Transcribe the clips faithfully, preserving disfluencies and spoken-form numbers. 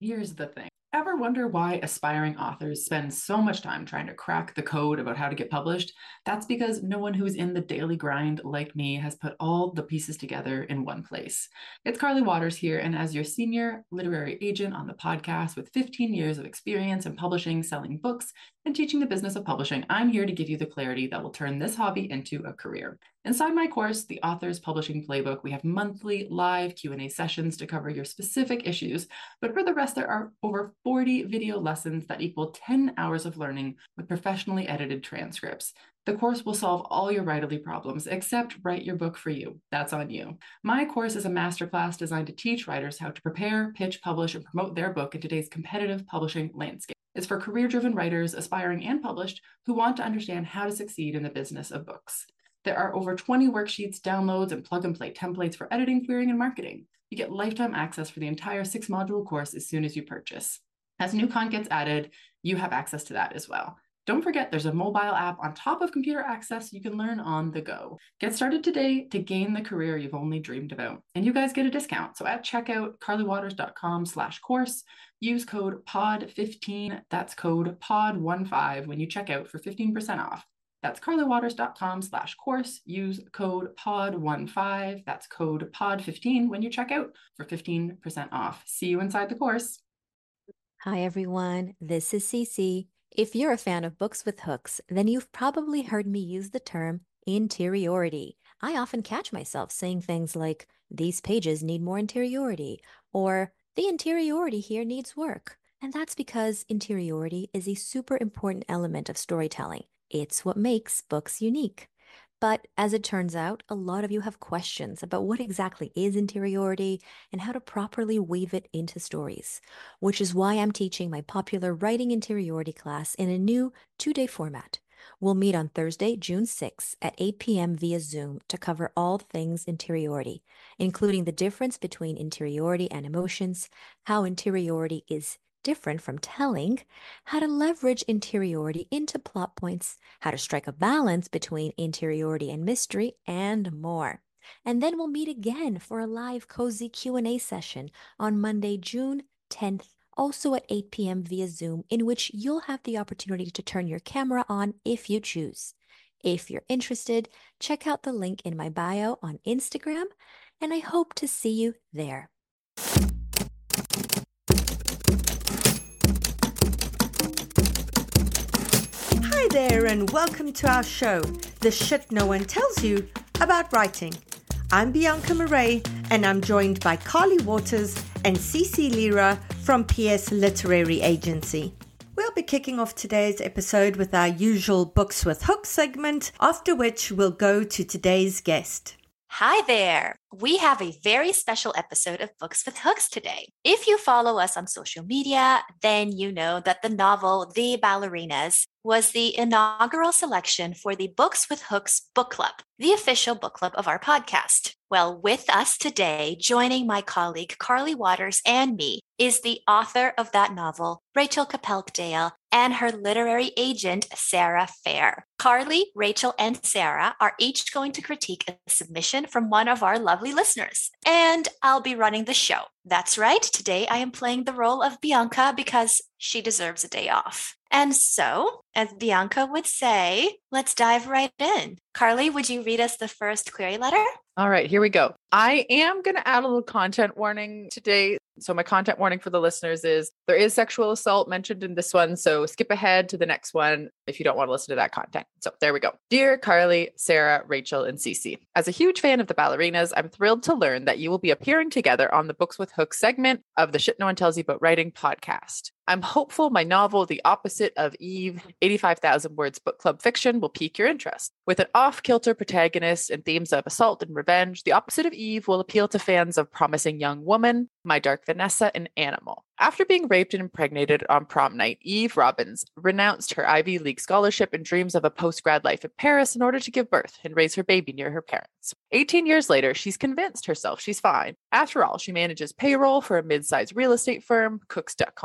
Here's the thing. Ever wonder why aspiring authors spend so much time trying to crack the code about how to get published? That's because no one who's in the daily grind like me has put all the pieces together in one place. It's Carly Waters here, and as your senior literary agent on the podcast with fifteen years of experience in publishing, selling books, and teaching the business of publishing, I'm here to give you the clarity that will turn this hobby into a career. Inside my course, The Author's Publishing Playbook, we have monthly live Q and A sessions to cover your specific issues, but for the rest, there are over forty video lessons that equal ten hours of learning with professionally edited transcripts. The course will solve all your writerly problems, except write your book for you. That's on you. My course is a masterclass designed to teach writers how to prepare, pitch, publish, and promote their book in today's competitive publishing landscape. It's for career-driven writers, aspiring and published, who want to understand how to succeed in the business of books. There are over twenty worksheets, downloads, and plug-and-play templates for editing, querying, and marketing. You get lifetime access for the entire six-module course as soon as you purchase. As new content gets added, you have access to that as well. Don't forget, there's a mobile app on top of computer access you can learn on the go. Get started today to gain the career you've only dreamed about. And you guys get a discount. So at checkout, carlywaters.com slash course, use code P O D fifteen, that's code P O D fifteen when you check out for fifteen percent off. That's carlywaters.com slash course, use code P O D fifteen, that's code P O D fifteen when you check out for fifteen percent off. See you inside the course. Hi everyone, this is Cece. If you're a fan of books with hooks, then you've probably heard me use the term interiority. I often catch myself saying things like, these pages need more interiority, or the interiority here needs work. And that's because interiority is a super important element of storytelling. It's what makes books unique. But as it turns out, a lot of you have questions about what exactly is interiority and how to properly weave it into stories, which is why I'm teaching my popular Writing Interiority class in a new two-day format. We'll meet on Thursday, June sixth at eight p.m. via Zoom to cover all things interiority, including the difference between interiority and emotions, how interiority is different from telling, how to leverage interiority into plot points, how to strike a balance between interiority and mystery, and more. And then we'll meet again for a live cozy Q and A session on Monday, June tenth, also at eight p.m. via Zoom, in which you'll have the opportunity to turn your camera on if you choose. If you're interested, check out the link in my bio on Instagram, and I hope to see you there. Hi there and welcome to our show, The Shit No One Tells You About Writing. I'm Bianca Murray and I'm joined by Carly Waters and Cece Lira from P S Literary Agency. We'll be kicking off today's episode with our usual Books with Hooks segment, after which we'll go to today's guest. Hi there! We have a very special episode of Books with Hooks today. If you follow us on social media, then you know that the novel The Ballerinas was the inaugural selection for the Books with Hooks book club, the official book club of our podcast. Well, with us today, joining my colleague Carly Waters and me, is the author of that novel, Rachel Kapelkdale, and her literary agent, Sarah Fair. Carly, Rachel, and Sarah are each going to critique a submission from one of our lovely listeners, and I'll be running the show. That's right, today I am playing the role of Bianca because she deserves a day off. And so, as Bianca would say, let's dive right in. Carly, would you read us the first query letter? All right, here we go. I am going to add a little content warning today. So my content warning for the listeners is there is sexual assault mentioned in this one. So skip ahead to the next one if you don't want to listen to that content. So there we go. Dear Carly, Sarah, Rachel, and Cece, as a huge fan of the Ballerinas, I'm thrilled to learn that you will be appearing together on the Books with Hooks segment of the Shit No One Tells You About Writing podcast. I'm hopeful my novel, The Opposite of Eve, eighty-five thousand words book club fiction will pique your interest. With an off-kilter protagonist and themes of assault and revenge, The Opposite of Eve will appeal to fans of Promising Young Woman, My Dark Vanessa, and Animal. After being raped and impregnated on prom night, Eve Robbins renounced her Ivy League scholarship and dreams of a post-grad life in Paris in order to give birth and raise her baby near her parents. eighteen years later, she's convinced herself she's fine. After all, she manages payroll for a mid-sized real estate firm, cooks duck confit, and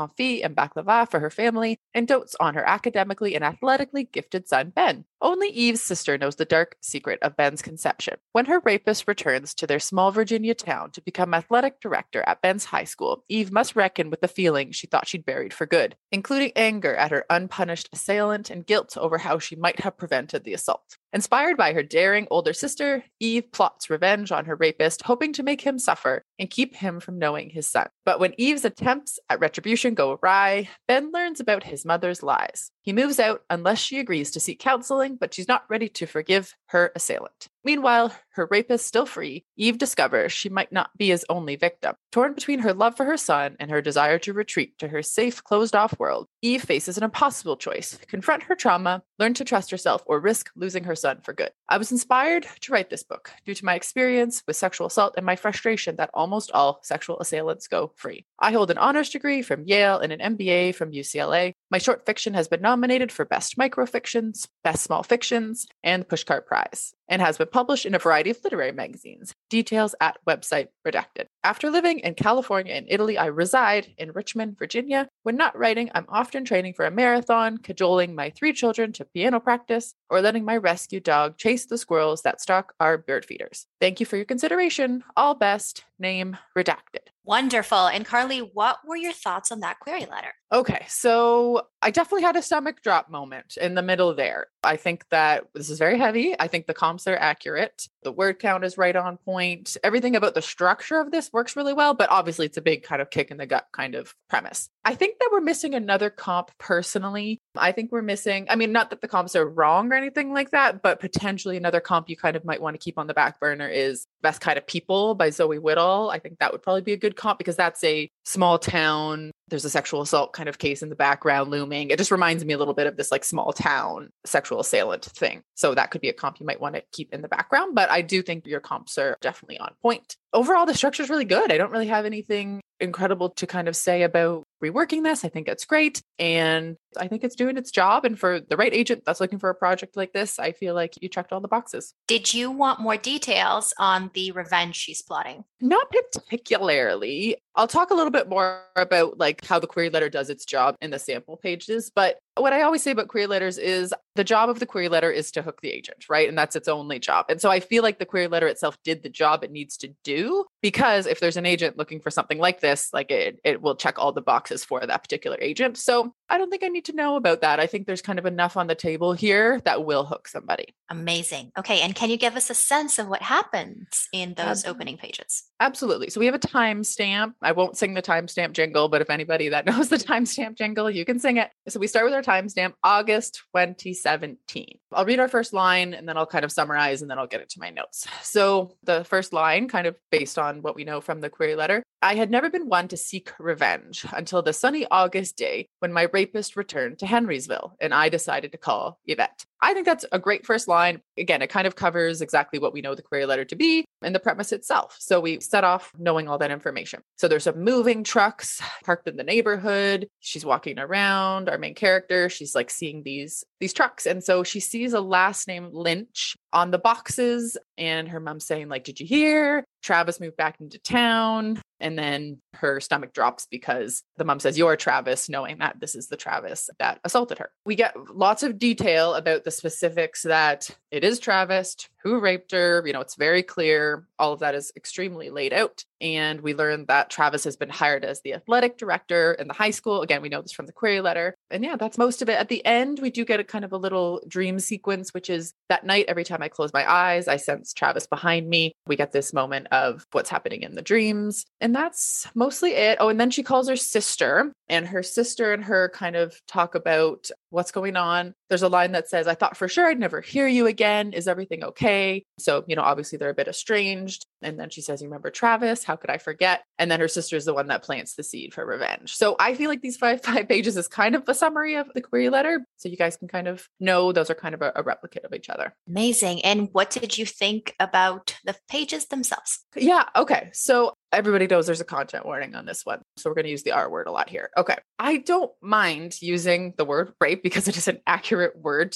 and baklava for her family and dotes on her academically and athletically gifted son, Ben. Only Eve's sister knows the dark secret of Ben's conception. When her rapist returns to their small Virginia town to become athletic director at Ben's high school, Eve must reckon with the feelings she thought she'd buried for good, including anger at her unpunished assailant and guilt over how she might have prevented the assault. Inspired by her daring older sister, Eve plots revenge on her rapist, hoping to make him suffer and keep him from knowing his son. But when Eve's attempts at retribution go awry, Ben learns about his mother's lies. He moves out unless she agrees to seek counseling, but she's not ready to forgive her assailant. Meanwhile, her rapist still free, Eve discovers she might not be his only victim. Torn between her love for her son and her desire to retreat to her safe, closed-off world, Eve faces an impossible choice: confront her trauma, learn to trust herself, or risk losing her son for good. I was inspired to write this book due to my experience with sexual assault and my frustration that almost all sexual assailants go free. I hold an honors degree from Yale and an M B A from U C L A. My short fiction has been nominated for Best Microfictions, Best Small Fictions, and the Pushcart Prize, and has been published in a variety of literary magazines. Details at website redacted. After living in California and Italy, I reside in Richmond, Virginia. When not writing, I'm often training for a marathon, cajoling my three children to piano practice, or letting my rescue dog chase the squirrels that stalk our bird feeders. Thank you for your consideration. All best. Name redacted. Wonderful. And Carly, what were your thoughts on that query letter? Okay, so I definitely had a stomach drop moment in the middle there. I think that this is very heavy. I think the comps are accurate. The word count is right on point. Everything about the structure of this works really well, but obviously it's a big kind of kick in the gut kind of premise. I think that we're missing another comp personally. I think we're missing, I mean, not that the comps are wrong or anything like that, but potentially another comp you kind of might want to keep on the back burner is Best Kind of People by Zoe Whittall. I think that would probably be a good comp because that's a small town. There's a sexual assault kind of case in the background looming. It just reminds me a little bit of this like small town sexual assailant thing. So that could be a comp you might want to keep in the background, but I do think your comps are definitely on point. Overall, the structure is really good. I don't really have anything incredible to kind of say about reworking this. I think it's great. And I think it's doing its job. And for the right agent that's looking for a project like this, I feel like you checked all the boxes. Did you want more details on the revenge she's plotting? Not particularly. I'll talk a little bit more about like how the query letter does its job in the sample pages. But what I always say about query letters is the job of the query letter is to hook the agent, right? And that's its only job. And so I feel like the query letter itself did the job it needs to do, because if there's an agent looking for something like this, like it, it will check all the boxes for that particular agent. So I don't think I need to know about that. I think there's kind of enough on the table here that will hook somebody. Amazing. Okay. And can you give us a sense of what happens in those Absolutely. opening pages? Absolutely. So we have a timestamp. I won't sing the timestamp jingle, but if anybody that knows the timestamp jingle, you can sing it. So we start with our timestamp, August twenty seventeen. I'll read our first line and then I'll kind of summarize and then I'll get into my notes. So the first line, kind of based on what we know from the query letter: I had never been one to seek revenge until the sunny August day when my rapist returned to Henrysville and I decided to call Yvette. I think that's a great first line. Again, it kind of covers exactly what we know the query letter to be and the premise itself. So we set off knowing all that information. So there's some moving trucks parked in the neighborhood. She's walking around. Our main character, she's like seeing these, these trucks. And so she sees a last name Lynch on the boxes, and her mom's saying like, did you hear? Travis moved back into town. And then her stomach drops because the mom says, you're Travis, knowing that this is the Travis that assaulted her. We get lots of detail about the specifics that it is Travis, who raped her. You know, it's very clear. All of that is extremely laid out. And we learn that Travis has been hired as the athletic director in the high school. Again, we know this from the query letter. And yeah, that's most of it. At the end, we do get a kind of a little dream sequence, which is that night, every time I close my eyes, I sense Travis behind me. We get this moment of what's happening in the dreams. And that's mostly it. Oh, and then she calls her sister, and her sister and her kind of talk about what's going on. There's a line that says, I thought for sure I'd never hear you again. Is everything okay? So, you know, obviously they're a bit estranged. And then she says, you remember Travis? How could I forget? And then her sister is the one that plants the seed for revenge. So I feel like these five, five pages is kind of a summary of the query letter. So you guys can kind of know those are kind of a, a replicate of each other. Amazing. And what did you think about the pages themselves? Yeah. Okay. So everybody knows there's a content warning on this one. So we're going to use the R word a lot here. Okay. I don't mind using the word rape because it is an accurate word to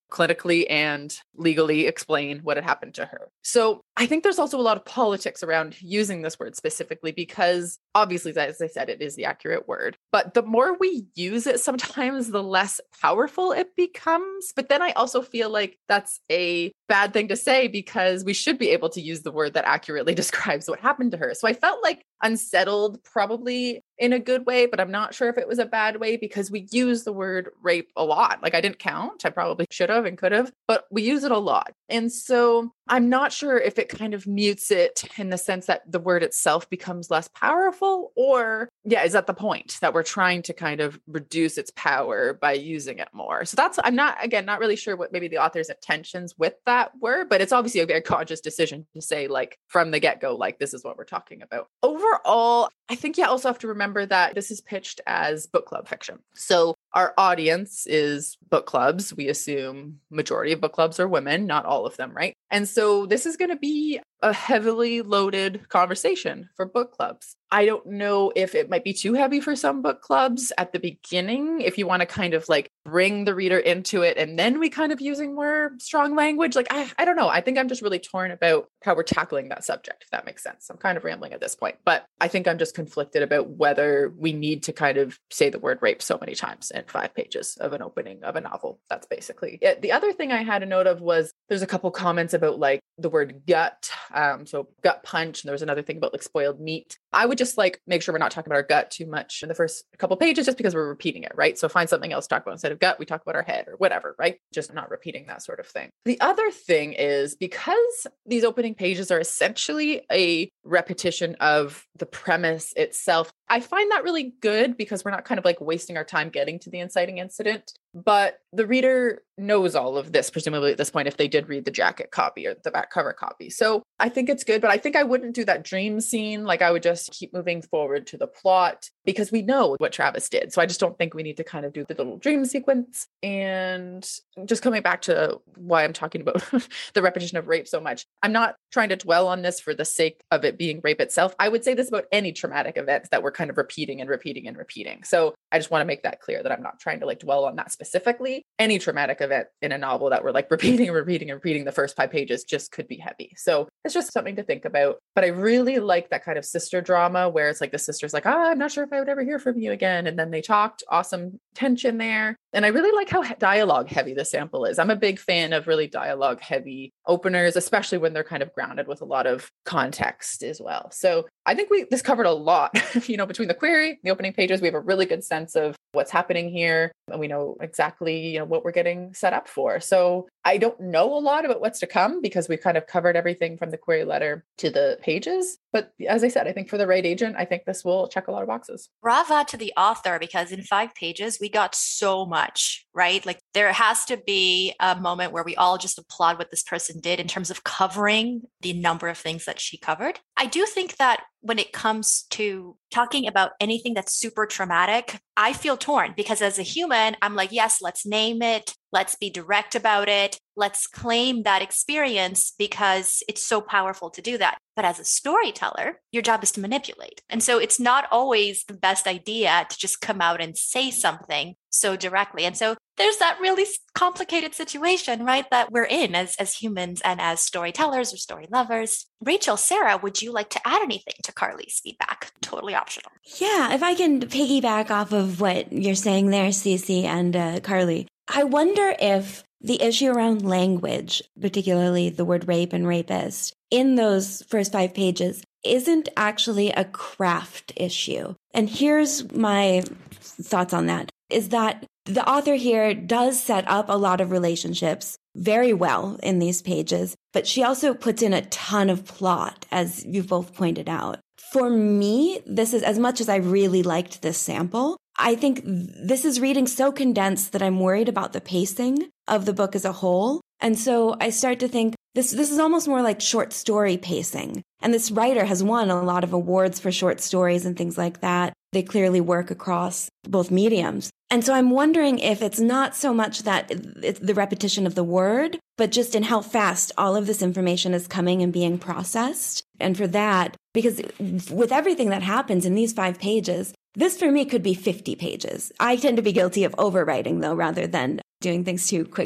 clinically and legally explain what had happened to her. So I think there's also a lot of politics around using this word specifically because obviously, as I said, it is the accurate word. But the more we use it, sometimes the less powerful it becomes. But then I also feel like that's a bad thing to say because we should be able to use the word that accurately describes what happened to her. So I felt like unsettled probably in a good way, but I'm not sure if it was a bad way because we use the word rape a lot. Like I didn't count. I probably should have and could have, but we use it a lot. And so I'm not sure if it kind of mutes it in the sense that the word itself becomes less powerful, or yeah, is that the point that we're trying to kind of reduce its power by using it more? So that's, I'm not, again, not really sure what maybe the author's intentions with that were, but it's obviously a very conscious decision to say like from the get-go, like this is what we're talking about. Overall, I think you also have to remember that this is pitched as book club fiction. So our audience is book clubs. We assume majority of book clubs are women, not all of them, right? And so this is going to be a heavily loaded conversation for book clubs. I don't know if it might be too heavy for some book clubs at the beginning, if you want to kind of like bring the reader into it and then we kind of using more strong language. Like, I, I don't know. I think I'm just really torn about how we're tackling that subject, if that makes sense. I'm kind of rambling at this point, but I think I'm just conflicted about whether we need to kind of say the word rape so many times in five pages of an opening of a novel. That's basically it. The other thing I had a note of was there's a couple comments about like the word gut. Um, so gut punch. And there was another thing about like spoiled meat. I would just like make sure we're not talking about our gut too much in the first couple pages, just because we're repeating it, right? So find something else to talk about instead of gut. We talk about our head or whatever, right? Just not repeating that sort of thing. The other thing is because these opening pages are essentially a repetition of the premise itself, I find that really good because we're not kind of like wasting our time getting to the inciting incident. But the reader knows all of this, presumably at this point, if they did read the jacket copy or the back cover copy. So I think it's good, but I think I wouldn't do that dream scene. Like I would just keep moving forward to the plot because we know what Travis did. So I just don't think we need to kind of do the little dream sequence. And just coming back to why I'm talking about the repetition of rape so much, I'm not trying to dwell on this for the sake of it being rape itself. I would say this about any traumatic events that we're kind of repeating and repeating and repeating. So I just want to make that clear that I'm not trying to like dwell on that specifically. Any traumatic event in a novel that we're like repeating and repeating and repeating the first five pages just could be heavy. So it's just something to think about. But I really like that kind of sister drama where it's like the sister's like, oh, I'm not sure if I would ever hear from you again. And then they talked, awesome tension there. And I really like how dialogue heavy the sample is. I'm a big fan of really dialogue heavy openers, especially when they're kind of grounded with a lot of context as well. So I think we this covered a lot, you know, between the query, the opening pages, we have a really good sense of what's happening here. And we know exactly, you know, what we're getting set up for. So I don't know a lot about what's to come because we've kind of covered everything from the query letter to the pages. But as I said, I think for the right agent, I think this will check a lot of boxes. Brava to the author, because in five pages, we got so much, right? Like there has to be a moment where we all just applaud what this person did in terms of covering the number of things that she covered. I do think that when it comes to talking about anything that's super traumatic, I feel torn because as a human, I'm like, yes, let's name it. Let's be direct about it. Let's claim that experience because it's so powerful to do that. But as a storyteller, your job is to manipulate. And so it's not always the best idea to just come out and say something so directly. And so there's that really complicated situation, right, that we're in as, as humans and as storytellers or story lovers. Rachel, Sarah, would you like to add anything to Carly's feedback? Totally optional. Yeah, if I can piggyback off of what you're saying there, Cece and uh, Carly, I wonder if the issue around language, particularly the word rape and rapist, in those first five pages isn't actually a craft issue. And here's my thoughts on that, is that the author here does set up a lot of relationships very well in these pages, but she also puts in a ton of plot, as you've both pointed out. For me, this is, as much as I really liked this sample, I think this is reading so condensed that I'm worried about the pacing of the book as a whole. And so I start to think this this is almost more like short story pacing. And this writer has won a lot of awards for short stories and things like that. They clearly work across both mediums. And so I'm wondering if it's not so much that it's the repetition of the word, but just in how fast all of this information is coming and being processed. And for that, because with everything that happens in these five pages, this for me could be fifty pages. I tend to be guilty of overwriting though, rather than doing things too quickly.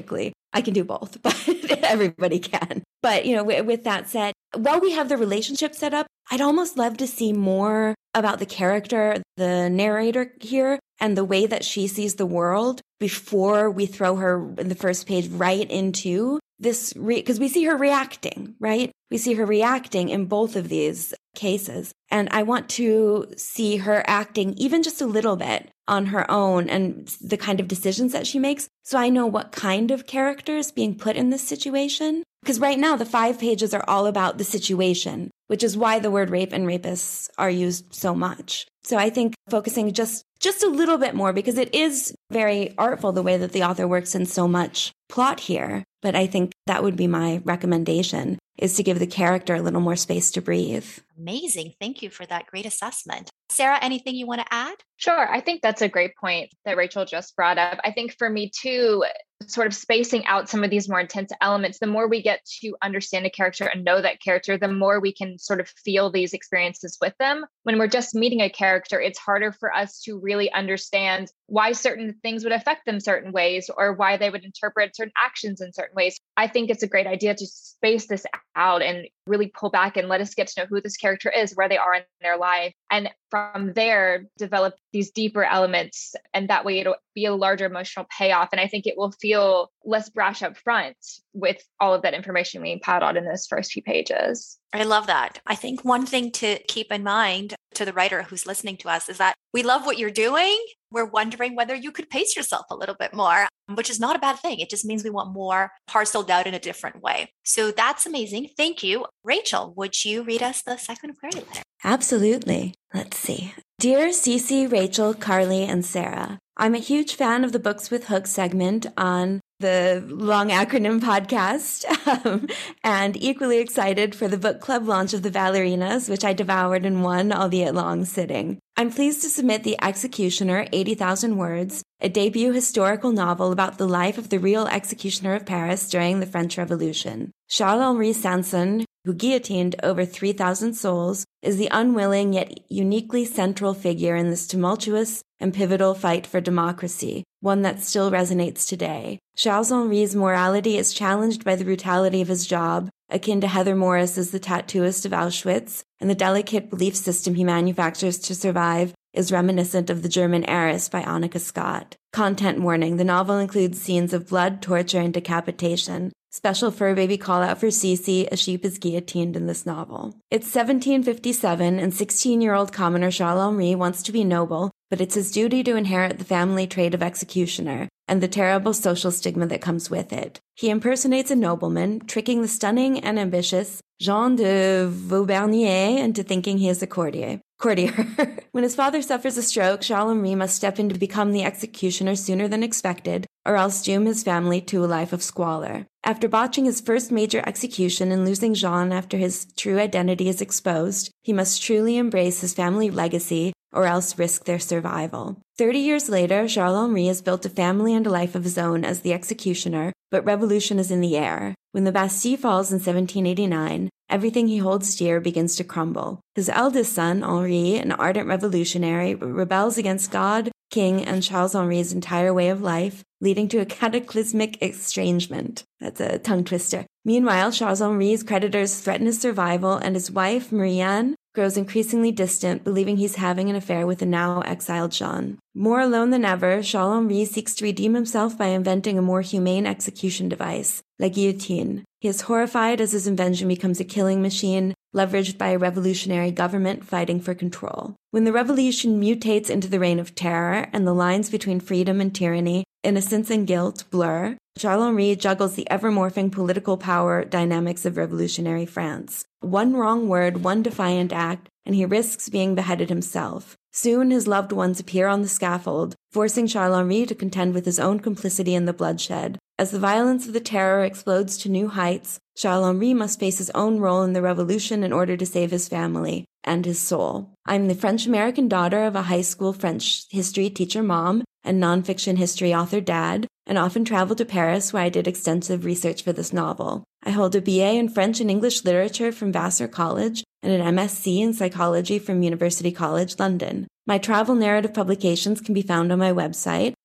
I can do both, but everybody can. But, you know, w- with that said, while we have the relationship set up, I'd almost love to see more about the character, the narrator here, and the way that she sees the world before we throw her in the first page right into this, because re- we see her reacting, right? We see her reacting in both of these cases. And I want to see her acting even just a little bit on her own and the kind of decisions that she makes. So I know what kind of character is being put in this situation. Because right now the five pages are all about the situation, which is why the word rape and rapists are used so much. So I think focusing just, just a little bit more, because it is very artful the way that the author works in so much plot here. But I think that would be my recommendation, is to give the character a little more space to breathe. Amazing. Thank you for that great assessment. Sarah, anything you want to add? Sure. I think that's a great point that Rachel just brought up. I think for me too, sort of spacing out some of these more intense elements, the more we get to understand a character and know that character, the more we can sort of feel these experiences with them. When we're just meeting a character, it's harder for us to really understand why certain things would affect them certain ways, or why they would interpret certain actions in certain ways. I think it's a great idea to space this out and really pull back and let us get to know who this character is, where they are in their life. And from there, develop these deeper elements. And that way it'll be a larger emotional payoff. And I think it will feel less brash up front with all of that information being piled on in those first few pages. I love that. I think one thing to keep in mind to the writer who's listening to us is that we love what you're doing. We're wondering whether you could pace yourself a little bit more, which is not a bad thing. It just means we want more parceled out in a different way. So that's amazing. Thank you. Rachel, would you read us the second query letter? Absolutely. Let's see. Dear Cece, Rachel, Carly, and Sarah, I'm a huge fan of the Books with Hooks segment on the long acronym podcast, um, and equally excited for the book club launch of The Ballerinas, which I devoured in one, albeit long, sitting. I'm pleased to submit The Executioner, eighty thousand Words, a debut historical novel about the life of the real executioner of Paris during the French Revolution. Charles-Henri Sanson, who guillotined over three thousand souls, is the unwilling yet uniquely central figure in this tumultuous and pivotal fight for democracy, one that still resonates today. Charles-Henri's morality is challenged by the brutality of his job, akin to Heather Morris as the tattooist of Auschwitz, and the delicate belief system he manufactures to survive is reminiscent of The German Heiress by Annika Scott. Content warning: the novel includes scenes of blood, torture, and decapitation. Special fur baby call out for Cece, a sheep is guillotined in this novel. It's seventeen fifty-seven, and sixteen-year-old commoner Charles-Henri wants to be noble, but it's his duty to inherit the family trade of executioner, and the terrible social stigma that comes with it. He impersonates a nobleman, tricking the stunning and ambitious Jean de Vaubernier into thinking he is a courtier. Courtier. When his father suffers a stroke, Charles-Henri must step in to become the executioner sooner than expected, or else doom his family to a life of squalor. After botching his first major execution and losing Jean after his true identity is exposed, he must truly embrace his family legacy or else risk their survival. Thirty years later, Charles-Henri has built a family and a life of his own as the executioner, but revolution is in the air. When the Bastille falls in seventeen eighty-nine, everything he holds dear begins to crumble. His eldest son, Henri, an ardent revolutionary, rebels against God, king, and Charles-Henri's entire way of life, leading to a cataclysmic estrangement. That's a tongue twister. Meanwhile, Charles-Henri's creditors threaten his survival, and his wife, Marie-Anne, grows increasingly distant, believing he's having an affair with the now exiled Jean. More alone than ever, Charles-Henri seeks to redeem himself by inventing a more humane execution device, la guillotine. He is horrified as his invention becomes a killing machine, leveraged by a revolutionary government fighting for control. When the revolution mutates into the reign of terror and the lines between freedom and tyranny, innocence and guilt blur, Charles-Henri juggles the ever-morphing political power dynamics of revolutionary France. One wrong word, one defiant act, and he risks being beheaded himself. Soon his loved ones appear on the scaffold, forcing Charles-Henri to contend with his own complicity in the bloodshed. As the violence of the terror explodes to new heights, Charles-Henri must face his own role in the revolution in order to save his family and his soul. I'm the French-American daughter of a high school French history teacher mom and nonfiction history author dad, and often travel to Paris where I did extensive research for this novel. I hold a B A in French and English literature from Vassar College and an M S c in psychology from University College London. My travel narrative publications can be found on my website,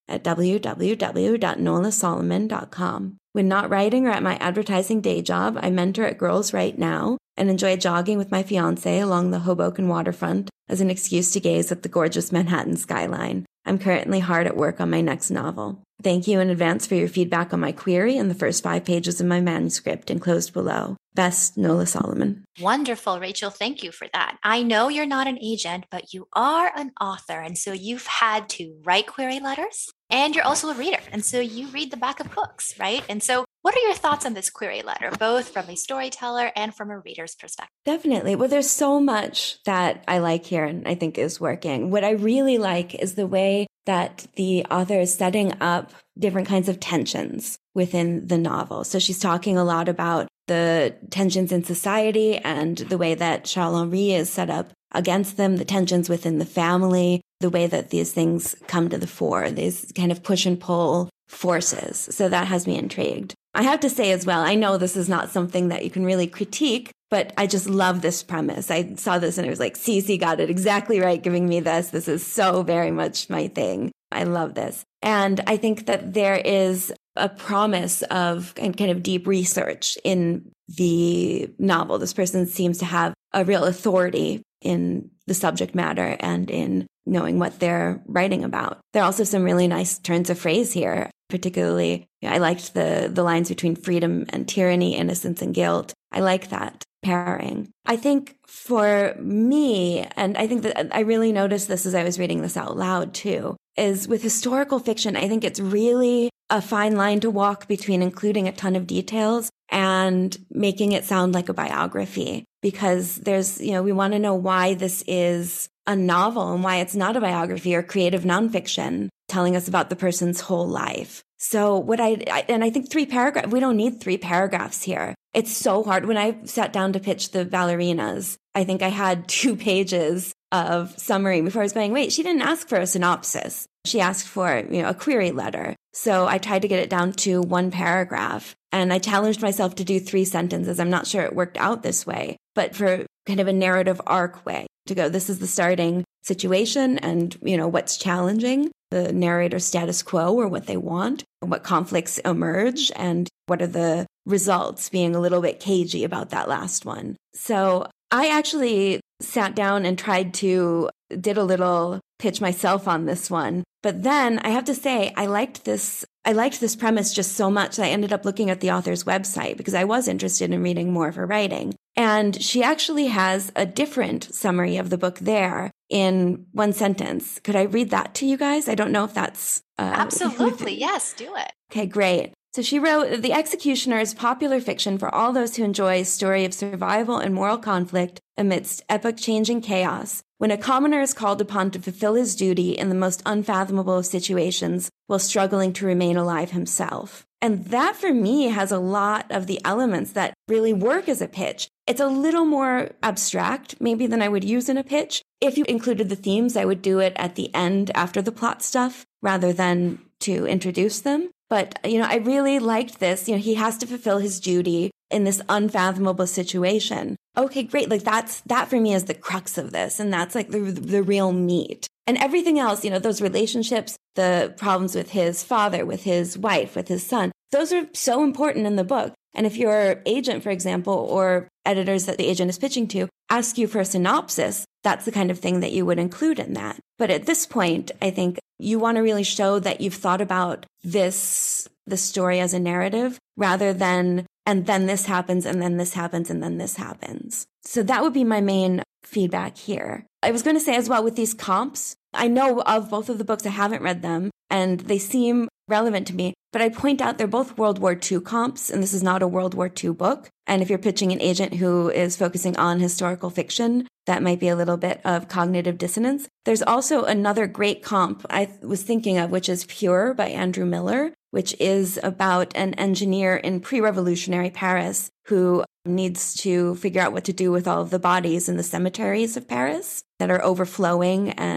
at w w w dot nola solomon dot com. When not writing or at my advertising day job, I mentor at Girls Write Now and enjoy jogging with my fiancé along the Hoboken waterfront as an excuse to gaze at the gorgeous Manhattan skyline. I'm currently hard at work on my next novel. Thank you in advance for your feedback on my query and the first five pages of my manuscript enclosed below. Best, Nola Solomon. Wonderful, Rachel. Thank you for that. I know you're not an agent, but you are an author. And so you've had to write query letters and you're also a reader. And so you read the back of books, right? And so what are your thoughts on this query letter, both from a storyteller and from a reader's perspective? Definitely. Well, there's so much that I like here and I think is working. What I really like is the way that the author is setting up different kinds of tensions within the novel. So she's talking a lot about the tensions in society and the way that Charles-Henri is set up against them, the tensions within the family, the way that these things come to the fore, these kind of push and pull forces. So that has me intrigued. I have to say as well, I know this is not something that you can really critique, but I just love this premise. I saw this and it was like, Cece got it exactly right giving me this. This is so very much my thing. I love this. And I think that there is a promise of kind of deep research in the novel. This person seems to have a real authority in the subject matter and in knowing what they're writing about. There are also some really nice turns of phrase here. Particularly, I liked the, the lines between freedom and tyranny, innocence and guilt. I like that pairing. I think for me, and I think that I really noticed this as I was reading this out loud too, is with historical fiction, I think it's really a fine line to walk between including a ton of details and making it sound like a biography. Because there's, you know, we want to know why this is a novel and why it's not a biography or creative nonfiction telling us about the person's whole life. So what I, I and I think three paragraphs, we don't need three paragraphs here. It's so hard. When I sat down to pitch the ballerinas, I think I had two pages of summary before I was going, wait, she didn't ask for a synopsis. She asked for, you know, a query letter. So I tried to get it down to one paragraph and I challenged myself to do three sentences. I'm not sure it worked out this way, but for kind of a narrative arc way to go, this is the starting situation and, you know, what's challenging the narrator's status quo or what they want, what conflicts emerge, and what are the results, being a little bit cagey about that last one. So I actually sat down and tried to, did a little pitch myself on this one. But then I have to say, I liked this, I liked this premise just so much that I ended up looking at the author's website because I was interested in reading more of her writing. And she actually has a different summary of the book there in one sentence. Could I read that to you guys? I don't know if that's... Uh, Absolutely. Yes, do it. Okay, great. So she wrote, The Executioner is popular fiction for all those who enjoy a story of survival and moral conflict amidst epoch-changing chaos, when a commoner is called upon to fulfill his duty in the most unfathomable of situations while struggling to remain alive himself. And that, for me, has a lot of the elements that really work as a pitch. It's a little more abstract, maybe, than I would use in a pitch. If you included the themes, I would do it at the end after the plot stuff rather than to introduce them. But, you know, I really liked this. You know, he has to fulfill his duty in this unfathomable situation. Okay, great. Like that's, that for me is the crux of this. And that's like the, the real meat. And everything else, you know, those relationships, the problems with his father, with his wife, with his son, those are so important in the book. And if your agent, for example, or editors that the agent is pitching to ask you for a synopsis, that's the kind of thing that you would include in that. But at this point, I think you want to really show that you've thought about this, the story as a narrative rather than, and then this happens, and then this happens, and then this happens. So that would be my main feedback here. I was going to say as well with these comps, I know of both of the books, I haven't read them, and they seem relevant to me, but I point out they're both World War Two comps, and this is not a World War Two book. And if you're pitching an agent who is focusing on historical fiction, that might be a little bit of cognitive dissonance. There's also another great comp I was thinking of, which is Pure by Andrew Miller, which is about an engineer in pre-revolutionary Paris who needs to figure out what to do with all of the bodies in the cemeteries of Paris that are overflowing and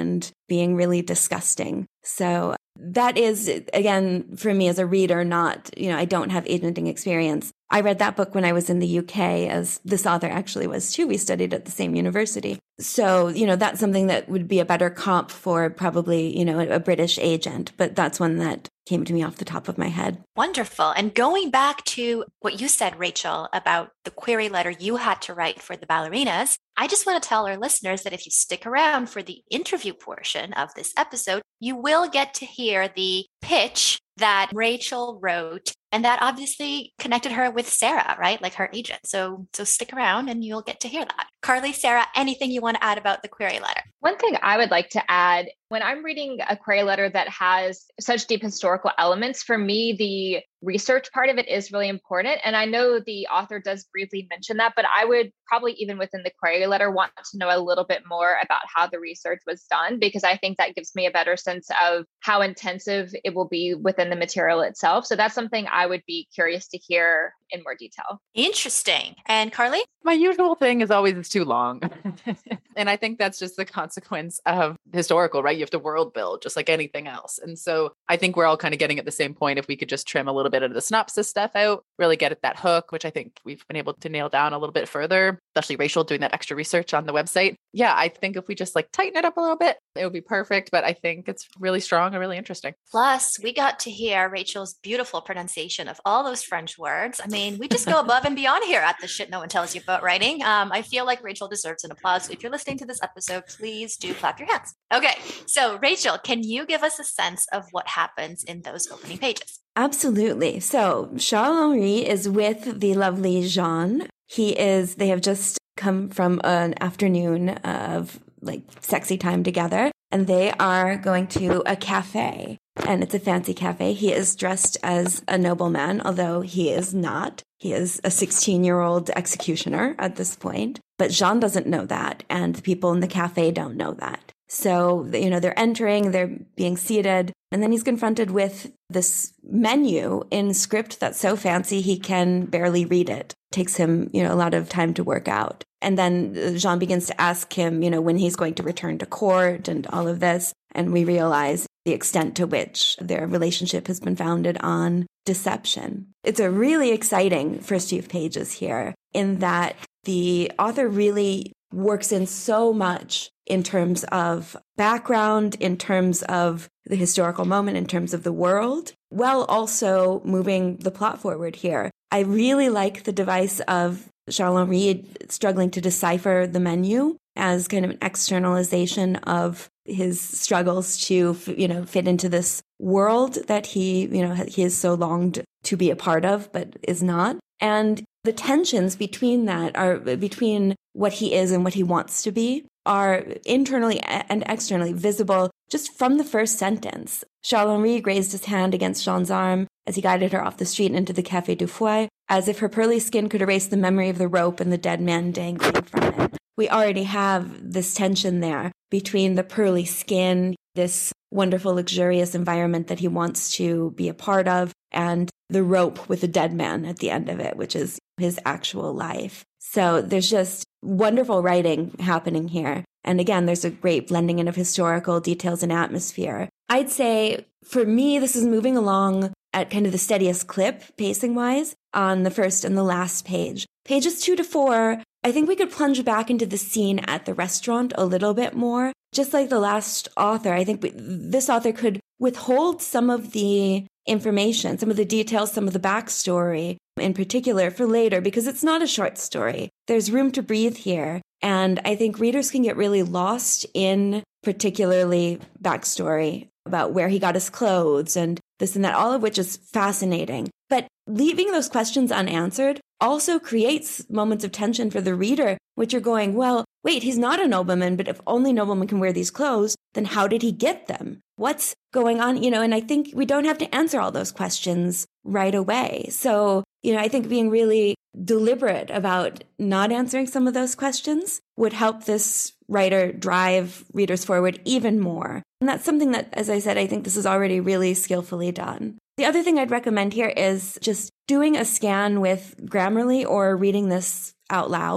being really disgusting. So that is, again, for me as a reader, not, you know, I don't have agenting experience. I read that book when I was in the U K, as this author actually was too. We studied at the same university. So, you know, that's something that would be a better comp for probably, you know, a British agent. But that's one that came to me off the top of my head. Wonderful. And going back to what you said, Rachel, about the query letter you had to write for the ballerinas, I just want to tell our listeners that if you stick around for the interview portion of this episode, you will get to hear the pitch that Rachel wrote, and that obviously connected her with Sarah, right? Like her agent. So, so stick around and you'll get to hear that. Carly, Sarah, anything you want to add about the query letter? One thing I would like to add, when I'm reading a query letter that has such deep historical elements, for me, the research part of it is really important. And I know the author does briefly mention that, but I would probably, even within the query letter, want to know a little bit more about how the research was done, because I think that gives me a better sense of how intensive it will be within the material itself. So that's something I would be curious to hear in more detail. Interesting. And Carly? My usual thing is always it's too long. And I think that's just the consequence of historical, right? You have to world build just like anything else. And so I think we're all kind of getting at the same point. If we could just trim a little bit of the synopsis stuff out, really get at that hook, which I think we've been able to nail down a little bit further, especially Rachel doing that extra research on the website. Yeah, I think if we just like tighten it up a little bit, it would be perfect. But I think it's really strong and really interesting. Plus, we got to hear Rachel's beautiful pronunciation of all those French words. I mean, we just go above and beyond here at the Shit No One Tells You About Writing. Um, I feel like Rachel deserves an applause. So if you're listening to this episode, please do clap your hands. Okay, so Rachel, can you give us a sense of what happens in those opening pages? Absolutely. So Charles-Henri is with the lovely Jean. He is, they have just come from an afternoon of like sexy time together, and they are going to a cafe, and it's a fancy cafe. He is dressed as a nobleman, although he is not. He is a sixteen-year-old executioner at this point, but Jean doesn't know that, and the people in the cafe don't know that. So, you know, they're entering, they're being seated, and then he's confronted with this menu in script that's so fancy he can barely read it. It takes him, you know, a lot of time to work out. And then Jean begins to ask him, you know, when he's going to return to court and all of this. And we realize the extent to which their relationship has been founded on deception. It's a really exciting first few pages here in that the author really works in so much in terms of background, in terms of the historical moment, in terms of the world, while also moving the plot forward here. I really like the device of Charles-Henri struggling to decipher the menu as kind of an externalization of his struggles to, you know, fit into this world that he, you know, he has so longed to be a part of, but is not. And the tensions between that are between what he is and what he wants to be are internally and externally visible just from the first sentence. Charles-Henri grazed his hand against Jean's arm as he guided her off the street and into the Café du Foy, as if her pearly skin could erase the memory of the rope and the dead man dangling from it. We already have this tension there between the pearly skin, this wonderful, luxurious environment that he wants to be a part of, and the rope with the dead man at the end of it, which is his actual life. So there's just wonderful writing happening here. And again, there's a great blending in of historical details and atmosphere. I'd say for me, this is moving along at kind of the steadiest clip, pacing-wise, on the first and the last page. Pages two to four, I think we could plunge back into the scene at the restaurant a little bit more. Just like the last author, I think we, this author could withhold some of the information, some of the details, some of the backstory in particular for later, because it's not a short story. There's room to breathe here. And I think readers can get really lost in particularly backstory about where he got his clothes and this and that, all of which is fascinating. But leaving those questions unanswered also creates moments of tension for the reader, which are going, well, wait, he's not a nobleman, but if only noblemen can wear these clothes, then how did he get them? What's going on? You know, and I think we don't have to answer all those questions right away. So, you know, I think being really deliberate about not answering some of those questions would help this writer drive readers forward even more. And that's something that, as I said, I think this is already really skillfully done. The other thing I'd recommend here is just doing a scan with Grammarly or reading this out loud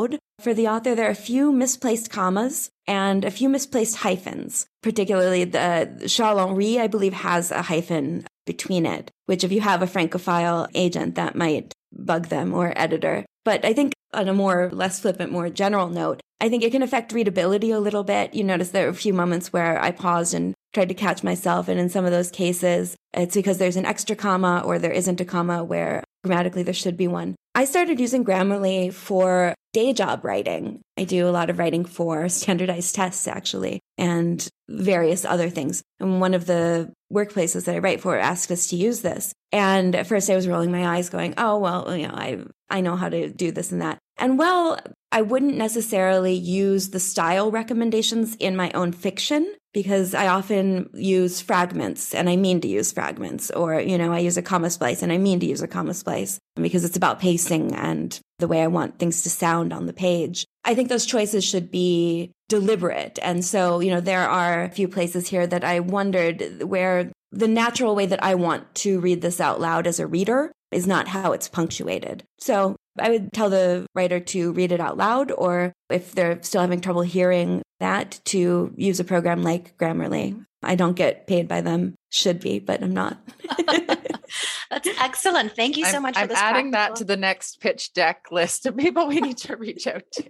for the author, there are a few misplaced commas and a few misplaced hyphens. Particularly the Charles-Henri, I believe, has a hyphen between it, which if you have a Francophile agent, that might bug them, or editor. But I think on a more less flippant, more general note, I think it can affect readability a little bit. You notice there are a few moments where I paused and tried to catch myself. And in some of those cases, it's because there's an extra comma or there isn't a comma where grammatically there should be one. I started using Grammarly for day job writing. I do a lot of writing for standardized tests, actually, and various other things. And one of the workplaces that I write for asked us to use this. And at first I was rolling my eyes going, oh, well, you know, I, I know how to do this and that. And well, I wouldn't necessarily use the style recommendations in my own fiction because I often use fragments and I mean to use fragments, or, you know, I use a comma splice and I mean to use a comma splice because it's about pacing and the way I want things to sound on the page. I think those choices should be deliberate. And so, you know, there are a few places here that I wondered where the natural way that I want to read this out loud as a reader is not how it's punctuated. So I would tell the writer to read it out loud, or if they're still having trouble hearing that, to use a program like Grammarly. I don't get paid by them. Should be, but I'm not. That's excellent. Thank you so I'm, much I'm for this. adding practical. that to the next pitch deck list of people we need to reach out to.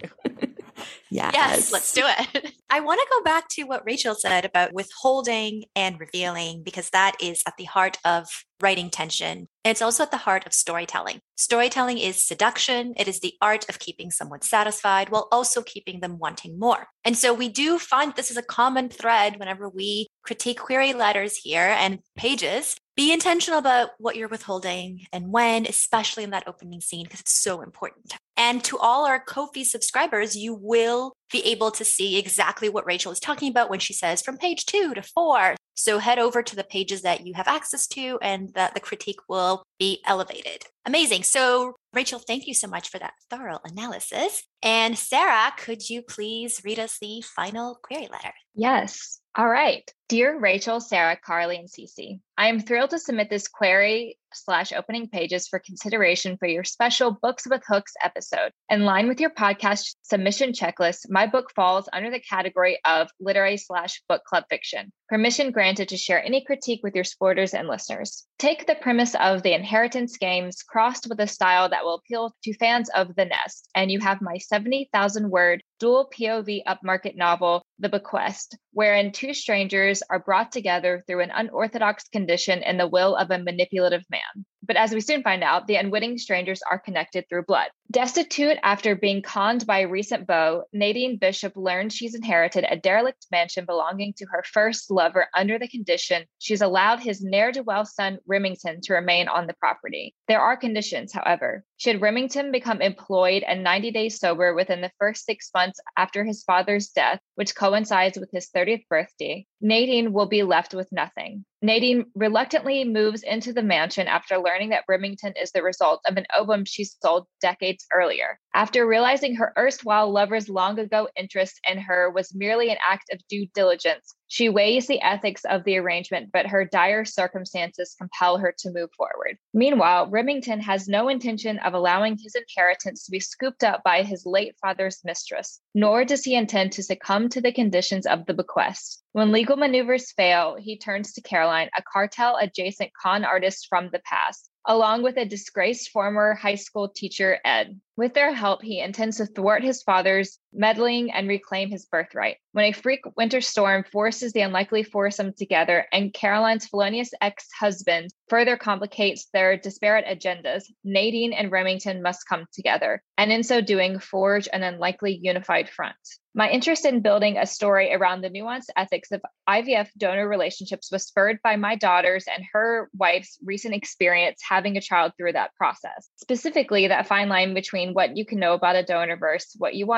Yes. Yes, let's do it. I want to go back to what Rachel said about withholding and revealing, because that is at the heart of writing tension. And it's also at the heart of storytelling. Storytelling is seduction. It is the art of keeping someone satisfied while also keeping them wanting more. And so we do find this is a common thread whenever we critique query letters here and pages. Be intentional about what you're withholding and when, especially in that opening scene, because it's so important. And to all our Ko-fi subscribers, you will be able to see exactly what Rachel is talking about when she says from page two to four. So head over to the pages that you have access to, and that the critique will be elevated. Amazing. So Rachel, thank you so much for that thorough analysis. And Sarah, could you please read us the final query letter? Yes. All right. Dear Rachel, Sarah, Carly, and Cece, I am thrilled to submit this query slash opening pages for consideration for your special Books with Hooks episode. In line with your podcast submission checklist, my book falls under the category of literary slash book club fiction. Permission granted to share any critique with your supporters and listeners. Take the premise of the inheritance games crossed with a style that will appeal to fans of The Nest, and you have my seventy thousand word dual P O V upmarket novel, The Bequest, wherein two strangers are brought together through an unorthodox condition in the will of a manipulative man. But as we soon find out, the unwitting strangers are connected through blood. Destitute after being conned by a recent beau, Nadine Bishop learns she's inherited a derelict mansion belonging to her first lover under the condition she's allowed his ne'er-do-well son Remington to remain on the property. There are conditions, however. Should Remington become employed and ninety days sober within the first six months after his father's death, which coincides with his thirtieth birthday, Nadine will be left with nothing. Nadine reluctantly moves into the mansion after learning that Remington is the result of an ovum she sold decades earlier. After realizing her erstwhile lover's long ago interest in her was merely an act of due diligence, she weighs the ethics of the arrangement, but her dire circumstances compel her to move forward. Meanwhile, Remington has no intention of allowing his inheritance to be scooped up by his late father's mistress, nor does he intend to succumb to the conditions of the bequest. When legal maneuvers fail, he turns to Caroline, a cartel-adjacent con artist from the past, along with a disgraced former high school teacher, Ed. With their help, he intends to thwart his father's meddling and reclaim his birthright. When a freak winter storm forces the unlikely foursome together and Caroline's felonious ex-husband further complicates their disparate agendas, Nadine and Remington must come together, and in so doing, forge an unlikely unified front. My interest in building a story around the nuanced ethics of I V F donor relationships was spurred by my daughter's and her wife's recent experience having a child through that process. Specifically, that fine line between what you can know about a donor versus what you want to know.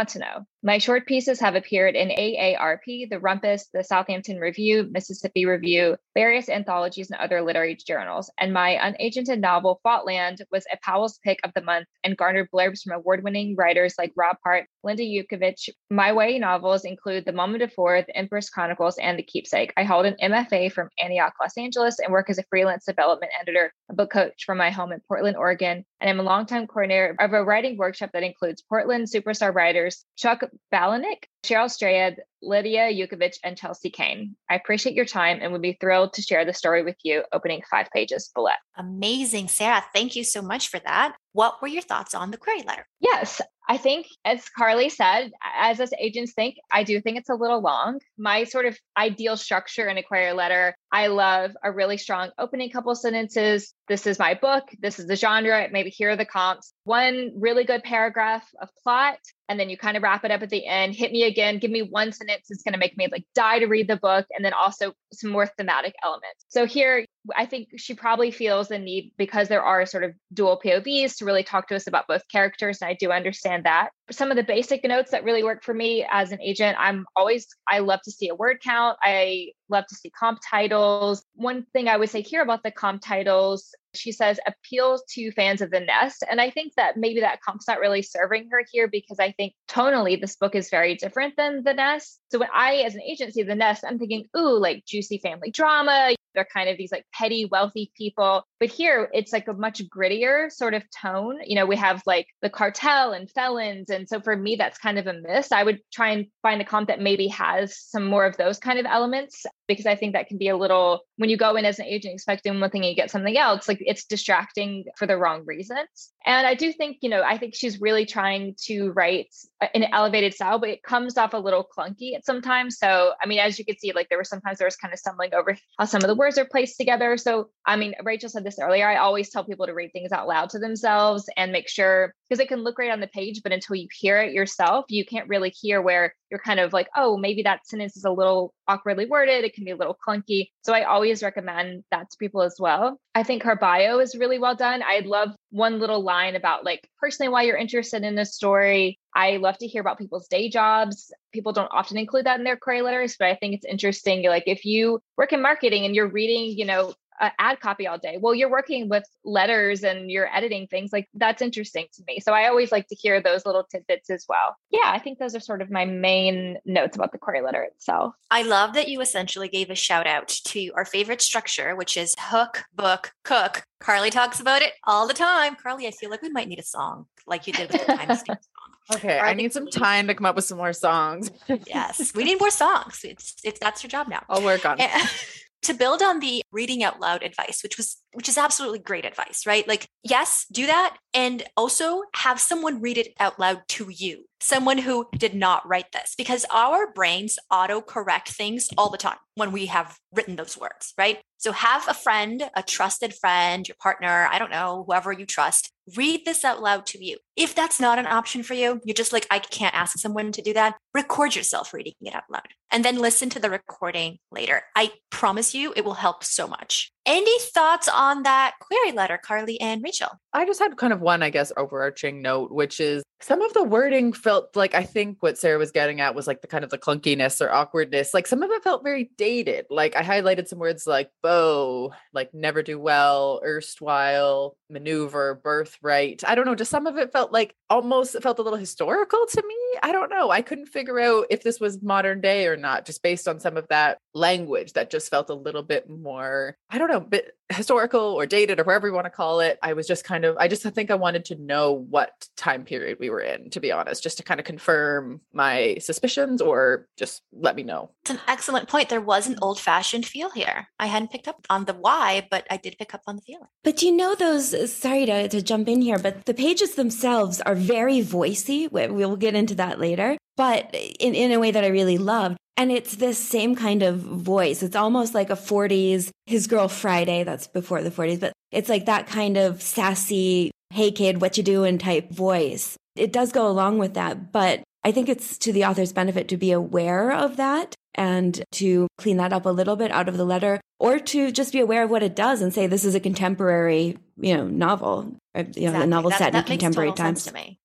My short pieces have appeared in A A R P, The Rumpus, the Southampton Review, Mississippi Review, various anthologies, and other literary journals. And my unagented novel, Faultland, was a Powell's Pick of the Month and garnered blurbs from award-winning writers like Rob Hart, Linda Yukovich. My Y A novels include The Moment of Four, The Empress Chronicles, and The Keepsake. I hold an M F A from Antioch, Los Angeles, and work as a freelance development editor, a book coach from my home in Portland, Oregon. And I'm a longtime coordinator of a writing workshop that includes Portland superstar writers Chuck Balanick, Cheryl Strayed, Lydia Yukovich, and Chelsea Kane. I appreciate your time and would be thrilled to share the story with you, opening five pages below. Amazing, Sarah. Thank you so much for that. What were your thoughts on the query letter? Yes, I think, as Carly said, as us agents think, I do think it's a little long. My sort of ideal structure in a query letter, I love a really strong opening couple sentences. This is my book. This is the genre. Maybe here are the comps. One really good paragraph of plot. And then you kind of wrap it up at the end. Hit me again. Give me one sentence that's going to make me like die to read the book. And then also some more thematic elements. So here, I think she probably feels the need, because there are sort of dual P O Vs, to really talk to us about both characters. And I do understand that. Some of the basic notes that really work for me as an agent, I'm always, I love to see a word count. I love to see comp titles. One thing I would say here about the comp titles, she says appeals to fans of The Nest. And I think that maybe that comp's not really serving her here, because I think tonally this book is very different than The Nest. So when I, as an agent, see The Nest, I'm thinking, ooh, like juicy family drama. They're kind of these like petty, wealthy people. But here it's like a much grittier sort of tone. You know, we have like the cartel and felons. And so for me, that's kind of a miss. I would try and find a comp that maybe has some more of those kind of elements, because I think that can be a little, when you go in as an agent expecting one thing and you get something else, like it's distracting for the wrong reasons. And I do think, you know, I think she's really trying to write an elevated style, but it comes off a little clunky at sometimes. So, I mean, as you could see, like there were sometimes there was kind of stumbling over how some of the words are placed together. So, I mean, Rachel said this earlier. I always tell people to read things out loud to themselves and make sure, because it can look great on the page, but until you hear it yourself, you can't really hear where you're kind of like, oh, maybe that sentence is a little awkwardly worded. It can be a little clunky. So I always recommend that to people as well. I think her bio is really well done. I love one little line about like personally why you're interested in this story. I love to hear about people's day jobs. People don't often include that in their query letters, but I think it's interesting. Like if you work in marketing and you're reading, you know, uh, ad copy all day, well, you're working with letters and you're editing things, like that's interesting to me. So I always like to hear those little tidbits as well. Yeah, I think those are sort of my main notes about the query letter itself. I love that you essentially gave a shout out to our favorite structure, which is hook, book, cook. Carly talks about it all the time. Carly, I feel like we might need a song like you did with the time stamp song. Okay, I need some time to come up with some more songs. Yes, we need more songs. It's, it's that's your job now. I'll work on it. To build on the reading out loud advice, which was which is absolutely great advice, right? Like, yes, do that. And also have someone read it out loud to you, someone who did not write this, because our brains auto-correct things all the time when we have written those words, right? So have a friend, a trusted friend, your partner, I don't know, whoever you trust, read this out loud to you. If that's not an option for you, you're just like, I can't ask someone to do that. Record yourself reading it out loud and then listen to the recording later. I promise you it will help so much. Any thoughts on that query letter, Carly and Rachel? I just had kind of one, I guess, overarching note, which is some of the wording felt like, I think what Sarah was getting at was like the kind of the clunkiness or awkwardness. Like some of it felt very dated. Like I highlighted some words like bow, like never do well, erstwhile, maneuver, birthright. I don't know. Just some of it felt like almost it felt a little historical to me. I don't know. I couldn't figure out if this was modern day or not, just based on some of that language that just felt a little bit more, I don't know, bit historical or dated or whatever you want to call it. I was just kind of, I just think I wanted to know what time period we were in, to be honest, just to kind of confirm my suspicions or just let me know. It's an excellent point. There was an old fashioned feel here. I hadn't picked up on the why, but I did pick up on the feeling. But you know, those, sorry to, to jump in here, but the pages themselves are very voicey. We'll get into that later, but in, in a way that I really loved. And it's this same kind of voice. It's almost like a forties, His Girl Friday. That's before the forties, but it's like that kind of sassy, hey kid, what you doing type voice. It does go along with that, but I think it's to the author's benefit to be aware of that and to clean that up a little bit out of the letter, or to just be aware of what it does and say this is a contemporary, you know, novel. Or, you know, exactly. a novel that, set that in contemporary times. To me.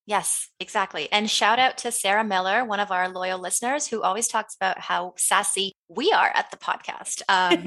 Yes, exactly. And shout out to Sarah Miller, one of our loyal listeners who always talks about how sassy we are at the podcast. Um,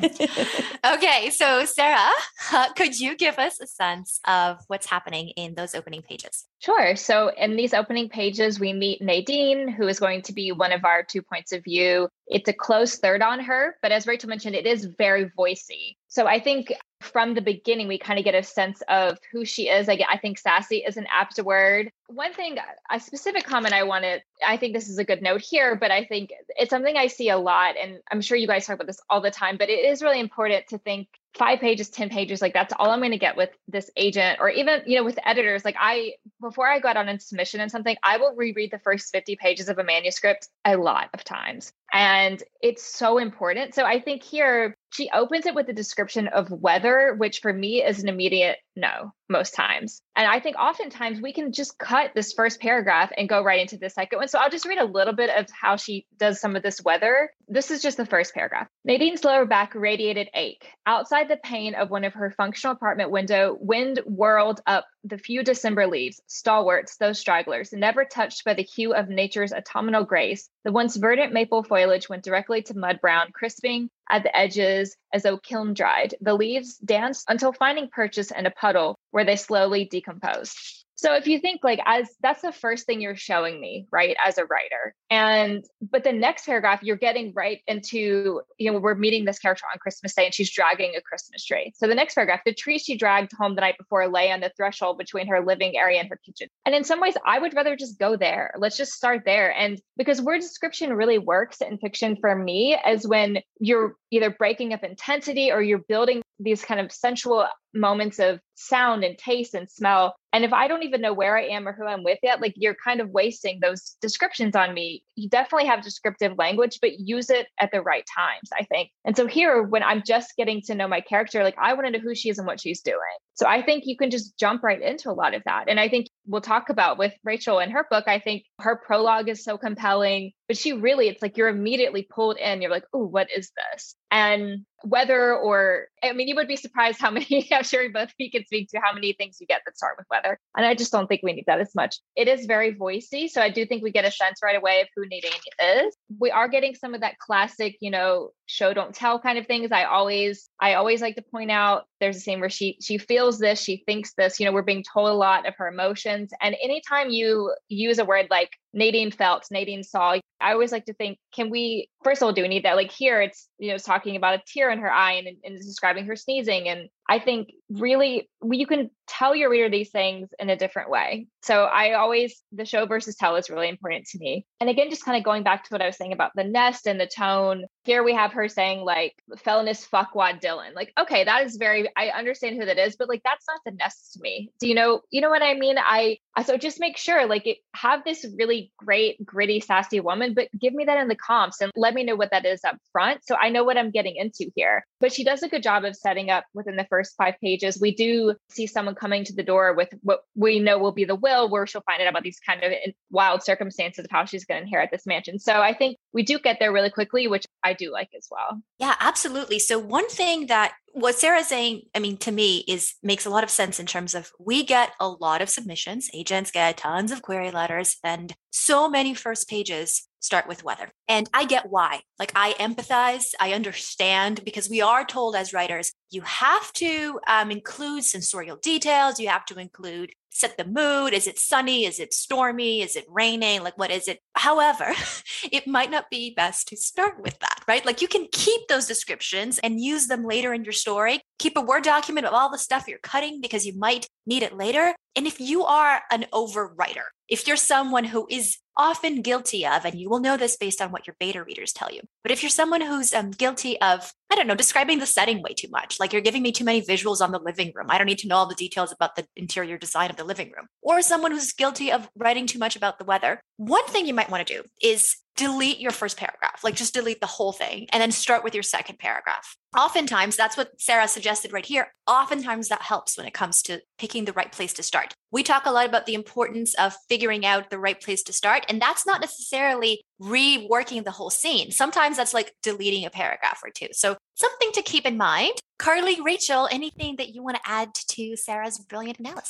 okay, so Sarah, uh, could you give us a sense of what's happening in those opening pages? Sure. So in these opening pages, we meet Nadine, who is going to be one of our two points of view. It's a close third on her, but as Rachel mentioned, it is very voicey. So I think from the beginning, we kind of get a sense of who she is. I, get, I think sassy is an apt word. One thing, a specific comment I wanted, I think this is a good note here, but I think it's something I see a lot. And I'm sure you guys talk about this all the time, but it is really important to think five pages, ten pages, like that's all I'm going to get with this agent, or even, you know, with editors. Like I, before I got on a submission and something, I will reread the first fifty pages of a manuscript a lot of times. And it's so important. So I think here she opens it with a description of weather, which for me is an immediate no most times. And I think oftentimes we can just cut this first paragraph and go right into the second one. So I'll just read a little bit of how she does some of this weather. This is just the first paragraph. Nadine's lower back radiated ache. Outside the pane of one of her functional apartment window, wind whirled up the few December leaves, stalwarts, those stragglers, never touched by the hue of nature's autumnal grace. The once verdant maple foliage went directly to mud brown, crisping at the edges as though kiln dried. The leaves danced until finding purchase in a puddle where they slowly decomposed. So if you think like as that's the first thing you're showing me, right, as a writer. And but the next paragraph, you're getting right into, you know, we're meeting this character on Christmas Day and she's dragging a Christmas tree. So the next paragraph, the tree she dragged home the night before lay on the threshold between her living area and her kitchen. And in some ways, I would rather just go there. Let's just start there. And because word description really works in fiction for me as when you're either breaking up intensity or you're building these kind of sensual moments of sound and taste and smell. And if I don't even know where I am or who I'm with yet, like you're kind of wasting those descriptions on me. You definitely have descriptive language, but use it at the right times, I think. And so here, when I'm just getting to know my character, like I want to know who she is and what she's doing. So I think you can just jump right into a lot of that. And I think we'll talk about with Rachel in her book, I think her prologue is so compelling, but she really, it's like you're immediately pulled in. You're like, oh, what is this? And weather, or, I mean, you would be surprised how many, I'm sure both of you can speak to how many things you get that start with weather. And I just don't think we need that as much. It is very voicey. So I do think we get a sense right away of who Nadine is. We are getting some of that classic, you know, show don't tell kind of things. I always, I always like to point out there's a scene where she, she feels this, she thinks this, you know, we're being told a lot of her emotions. And anytime you use a word like Nadine felt, Nadine saw, I always like to think, can we, first of all, do we need that? Like here, it's, you know, it's talking about a tear in her eye and, and describing her sneezing. And I think really you can tell your reader these things in a different way. So I always, the show versus tell is really important to me. And again, just kind of going back to what I was saying about the nest and the tone, here we have her saying like, felonious fuckwad Dylan. Like, okay, that is very, I understand who that is, but like, that's not the nest to me. Do you know, you know what I mean? I, so just make sure like it, have this really great, gritty, sassy woman, but give me that in the comps and let me know what that is up front. So I know what I'm getting into here. But she does a good job of setting up within the first five pages. We do see someone coming to the door with what we know will be the will, where she'll find out about these kind of wild circumstances of how she's going to inherit this mansion. So I think we do get there really quickly, which I do like as well. Yeah, absolutely. So one thing that what Sarah's saying, I mean, to me is makes a lot of sense in terms of we get a lot of submissions. Agents get tons of query letters and so many first pages start with weather. And I get why. Like I empathize, I understand, because we are told as writers, you have to um, include sensorial details. You have to include set the mood. Is it sunny? Is it stormy? Is it raining? Like, what is it? However, it might not be best to start with that, right? Like you can keep those descriptions and use them later in your story. Keep a Word document of all the stuff you're cutting because you might need it later. And if you are an overwriter, if you're someone who is often guilty of, and you will know this based on what your beta readers tell you, but if you're someone who's um, guilty of, I don't know, describing the setting way too much, like you're giving me too many visuals on the living room, I don't need to know all the details about the interior design of the living room, or someone who's guilty of writing too much about the weather, one thing you might want to do is delete your first paragraph, like just delete the whole thing and then start with your second paragraph. Oftentimes, that's what Sarah suggested right here. Oftentimes that helps when it comes to picking the right place to start. We talk a lot about the importance of figuring out the right place to start, and that's not necessarily reworking the whole scene. Sometimes that's like deleting a paragraph or two. So something to keep in mind. Carly, Rachel, anything that you want to add to Sarah's brilliant analysis?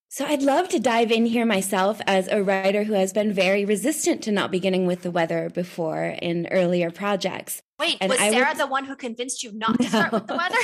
So I'd love to dive in here myself as a writer who has been very resistant to not beginning with the weather before in earlier projects. Wait, And was I Sarah would- the one who convinced you not to start with the weather?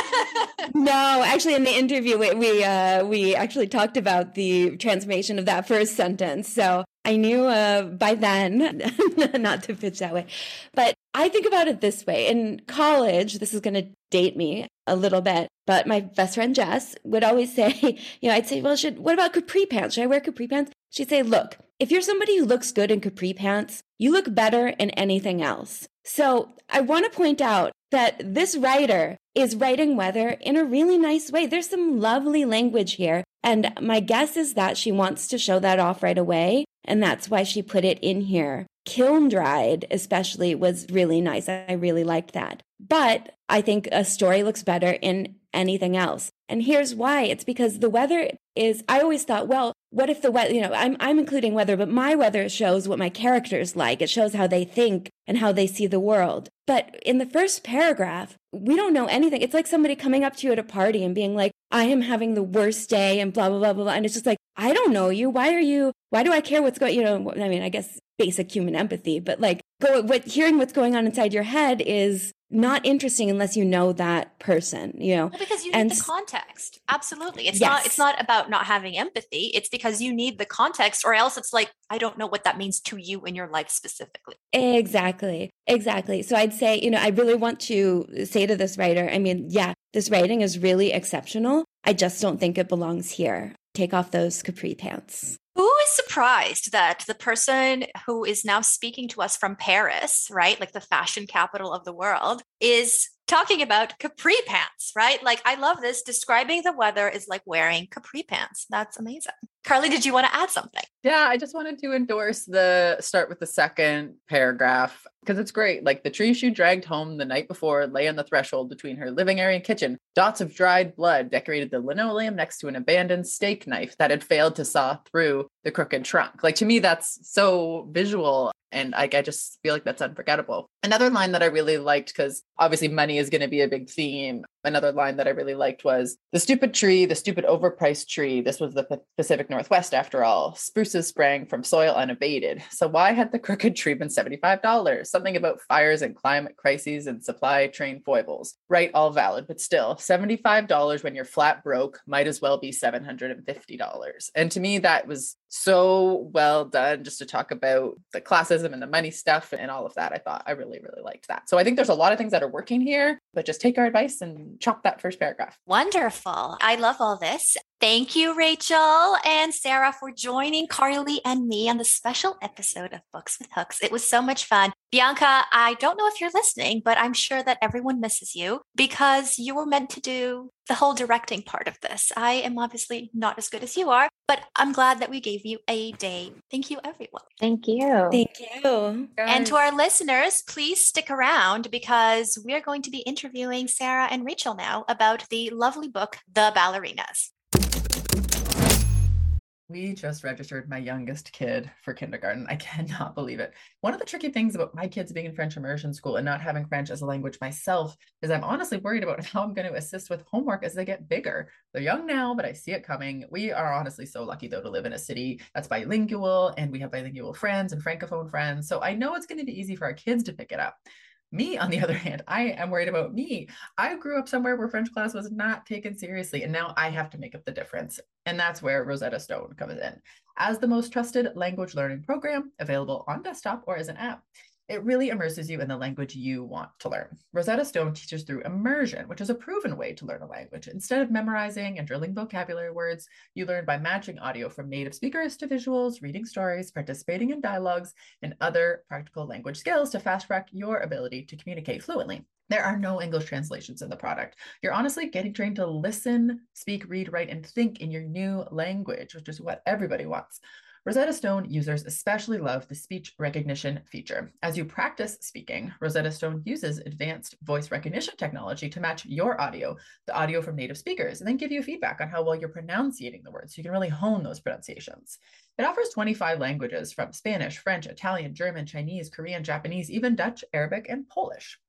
No, actually, in the interview, we we, uh, we actually talked about the transformation of that first sentence. So I knew uh, by then not to pitch that way. But I think about it this way. In college, this is going to date me a little bit, but my best friend Jess would always say, you know, I'd say, well, should what about capri pants? Should I wear capri pants? She'd say, look, if you're somebody who looks good in capri pants, you look better in anything else. So I want to point out that this writer is writing weather in a really nice way. There's some lovely language here. And my guess is that she wants to show that off right away. And that's why she put it in here. Kiln dried, especially, was really nice. I really liked that. But I think a story looks better in anything else. And here's why. It's because the weather is, I always thought, well, what if the weather, you know, I'm, I'm including weather, but my weather shows what my characters like. It shows how they think and how they see the world. But in the first paragraph, we don't know anything. It's like somebody coming up to you at a party and being like, I am having the worst day and blah, blah, blah, blah, blah. And it's just like, I don't know you. Why are you, why do I care what's going, you know, I mean, I guess basic human empathy, but like go, what, hearing what's going on inside your head is not interesting unless you know that person, you know. Well, because you and need the context. Absolutely. It's Yes. not it's not about not having empathy. It's because you need the context, or else it's like, I don't know what that means to you in your life specifically. Exactly. Exactly. So I'd say, you know, I really want to say to this writer, I mean, yeah, this writing is really exceptional. I just don't think it belongs here. Take off those capri pants. Who is surprised that the person who is now speaking to us from Paris, right, like the fashion capital of the world, is talking about capri pants, right? Like, I love this. Describing the weather is like wearing capri pants. That's amazing. Carly, did you want to add something? Yeah, I just wanted to endorse the start with the second paragraph because it's great. Like, the tree she dragged home the night before lay on the threshold between her living area and kitchen. Dots of dried blood decorated the linoleum next to an abandoned steak knife that had failed to saw through the crooked trunk. Like, to me, that's so visual. And I, I just feel like that's unforgettable. Another line that I really liked, because obviously money is going to be a big theme. Another line that I really liked was, the stupid tree, the stupid overpriced tree. This was the Pacific Northwest after all. Spruces sprang from soil unabated. So why had the crooked tree been seventy-five dollars? Something about fires and climate crises and supply chain foibles. Right, all valid, but still, seventy-five dollars when you're flat broke might as well be seven hundred fifty dollars. And to me, that was so well done, just to talk about the classism and the money stuff and all of that. I thought I really, really liked that. So I think there's a lot of things that are working here, but just take our advice and chop that first paragraph. Wonderful. I love all this. Thank you, Rachel and Sarah, for joining Carly and me on the special episode of Books with Hooks. It was so much fun. Bianca, I don't know if you're listening, but I'm sure that everyone misses you because you were meant to do the whole directing part of this. I am obviously not as good as you are, but I'm glad that we gave you a day. Thank you, everyone. Thank you. Thank you. And to our listeners, please stick around because we are going to be interviewing Sarah and Rachel now about the lovely book, The Ballerinas. We just registered my youngest kid for kindergarten. I cannot believe it. One of the tricky things about my kids being in French immersion school and not having French as a language myself is I'm honestly worried about how I'm going to assist with homework as they get bigger. They're young now, but I see it coming. We are honestly so lucky, though, to live in a city that's bilingual, and we have bilingual friends and Francophone friends. So I know it's going to be easy for our kids to pick it up. Me, on the other hand, I am worried about me. I grew up somewhere where French class was not taken seriously, and now I have to make up the difference. And that's where Rosetta Stone comes in. As the most trusted language learning program available on desktop or as an app, it really immerses you in the language you want to learn. Rosetta Stone teaches through immersion, which is a proven way to learn a language. Instead of memorizing and drilling vocabulary words, you learn by matching audio from native speakers to visuals, reading stories, participating in dialogues, and other practical language skills to fast track your ability to communicate fluently. There are no English translations in the product. You're honestly getting trained to listen, speak, read, write, and think in your new language, which is what everybody wants. Rosetta Stone users especially love the speech recognition feature. As you practice speaking, Rosetta Stone uses advanced voice recognition technology to match your audio, the audio from native speakers, and then give you feedback on how well you're pronunciating the words so you can really hone those pronunciations. It offers twenty-five languages from Spanish, French, Italian, German, Chinese, Korean, Japanese, even Dutch, Arabic, and Polish.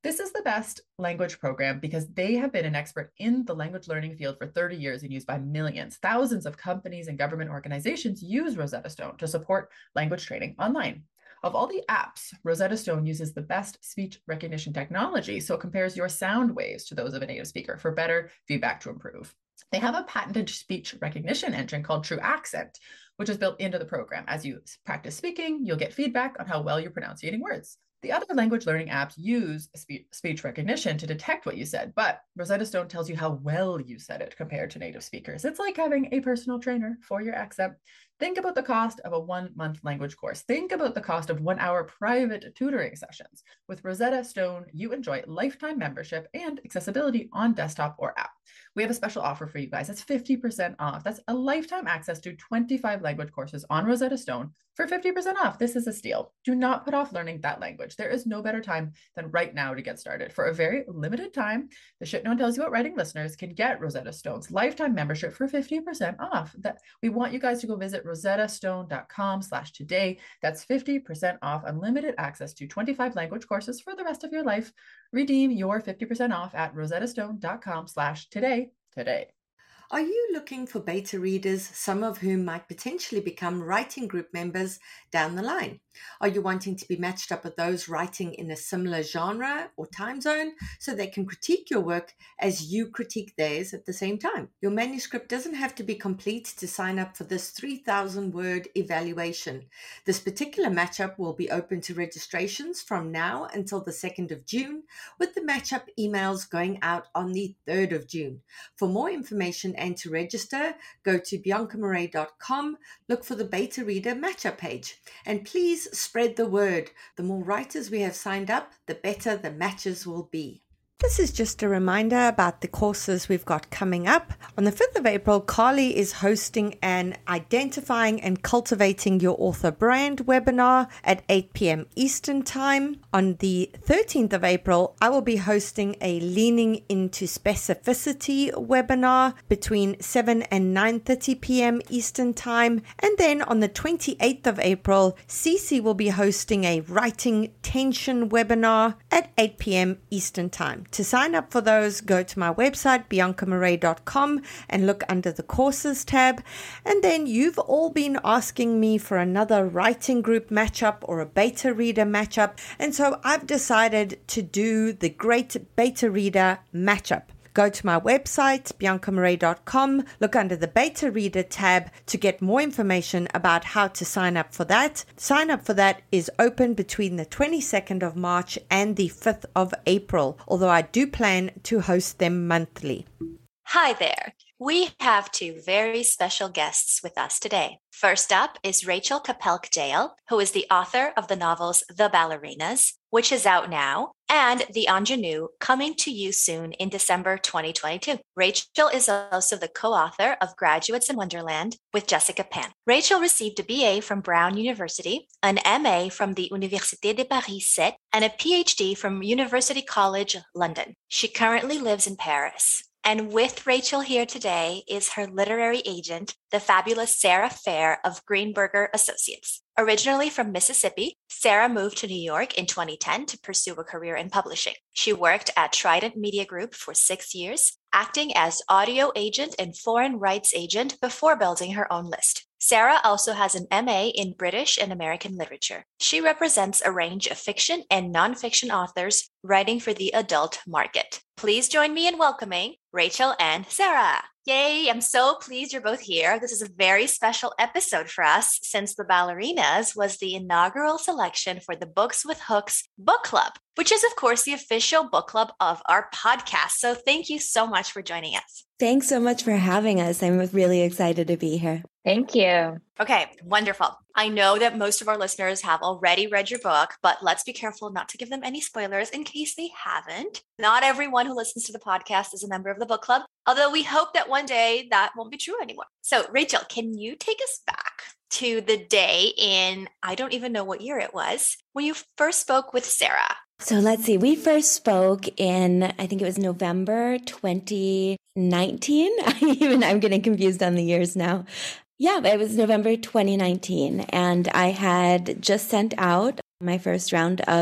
This is the best language program because they have been an expert in the language learning field for thirty years and used by millions. Thousands of companies and government organizations use Rosetta Stone to support language training online. Of all the apps, Rosetta Stone uses the best speech recognition technology, so it compares your sound waves to those of a native speaker for better feedback to improve. They have a patented speech recognition engine called True Accent, which is built into the program. As you practice speaking, you'll get feedback on how well you're pronunciating words. The other language learning apps use spe- speech recognition to detect what you said, but Rosetta Stone tells you how well you said it compared to native speakers. It's like having a personal trainer for your accent. Think about the cost of a one-month language course. Think about the cost of one-hour private tutoring sessions. With Rosetta Stone, you enjoy lifetime membership and accessibility on desktop or app. We have a special offer for you guys. That's fifty percent off. That's a lifetime access to twenty-five language courses on Rosetta Stone for fifty percent off. This is a steal. Do not put off learning that language. There is no better time than right now to get started. For a very limited time, the Shit No One Tells You About Writing listeners can get Rosetta Stone's lifetime membership for fifty percent off. That we want you guys to go visit rosettastone.com slash today. That's fifty percent off unlimited access to twenty-five language courses for the rest of your life. Redeem your fifty percent off at rosettastone.com slash today today. Are you looking for beta readers, some of whom might potentially become writing group members down the line? Are you wanting to be matched up with those writing in a similar genre or time zone so they can critique your work as you critique theirs at the same time? Your manuscript doesn't have to be complete to sign up for this three thousand word evaluation. This particular matchup will be open to registrations from now until the second of June, with the matchup emails going out on the third of June. For more information and to register, go to bianca marais dot com, look for the beta reader matchup page, and please spread the word. The more writers we have signed up, the better the matches will be. This is just a reminder about the courses we've got coming up. On the fifth of April, Carly is hosting an Identifying and Cultivating Your Author Brand webinar at eight p.m. Eastern Time. On the thirteenth of April, I will be hosting a Leaning into Specificity webinar between seven and nine thirty p.m. Eastern Time. And then on the twenty-eighth of April, Cece will be hosting a Writing Tension webinar at eight p.m. Eastern Time. To sign up for those, go to my website, bianca marais dot com, and look under the courses tab. And then you've all been asking me for another writing group matchup or a beta reader matchup. And so I've decided to do the Great Beta Reader matchup. Go to my website, bianca marais dot com, look under the Beta Reader tab to get more information about how to sign up for that. Sign up for that is open between the twenty-second of March and the fifth of April, although I do plan to host them monthly. Hi there. We have two very special guests with us today. First up is Rachel Kapelk-Dale, who is the author of the novels The Ballerinas, which is out now, and The Ingenue, coming to you soon in December twenty twenty-two. Rachel is also the co-author of Graduates in Wonderland with Jessica Pan. Rachel received a B A from Brown University, an M A from the Université de Paris seven, and a P H D from University College London. She currently lives in Paris. And with Rachel here today is her literary agent, the fabulous Sarah Fair of Greenberger Associates. Originally from Mississippi, Sarah moved to New York in twenty ten to pursue a career in publishing. She worked at Trident Media Group for six years, acting as audio agent and foreign rights agent before building her own list. Sarah also has an M A in British and American literature. She represents a range of fiction and nonfiction authors writing for the adult market. Please join me in welcoming Rachel and Sarah. Yay, I'm so pleased you're both here. This is a very special episode for us since The Ballerinas was the inaugural selection for the Books with Hooks book club, which is, of course, the official book club of our podcast. So thank you so much for joining us. Thanks so much for having us. I'm really excited to be here. Thank you. Okay, wonderful. I know that most of our listeners have already read your book, but let's be careful not to give them any spoilers in case they haven't. Not everyone who listens to the podcast is a member of the book club, although we hope that one day that won't be true anymore. So, Rachel, can you take us back to the day in, I don't even know what year it was, when you first spoke with Sarah? So let's see, we first spoke in, I think it was November twenty nineteen. Even I'm getting confused on the years now. Yeah, it was November twenty nineteen. And I had just sent out my first round of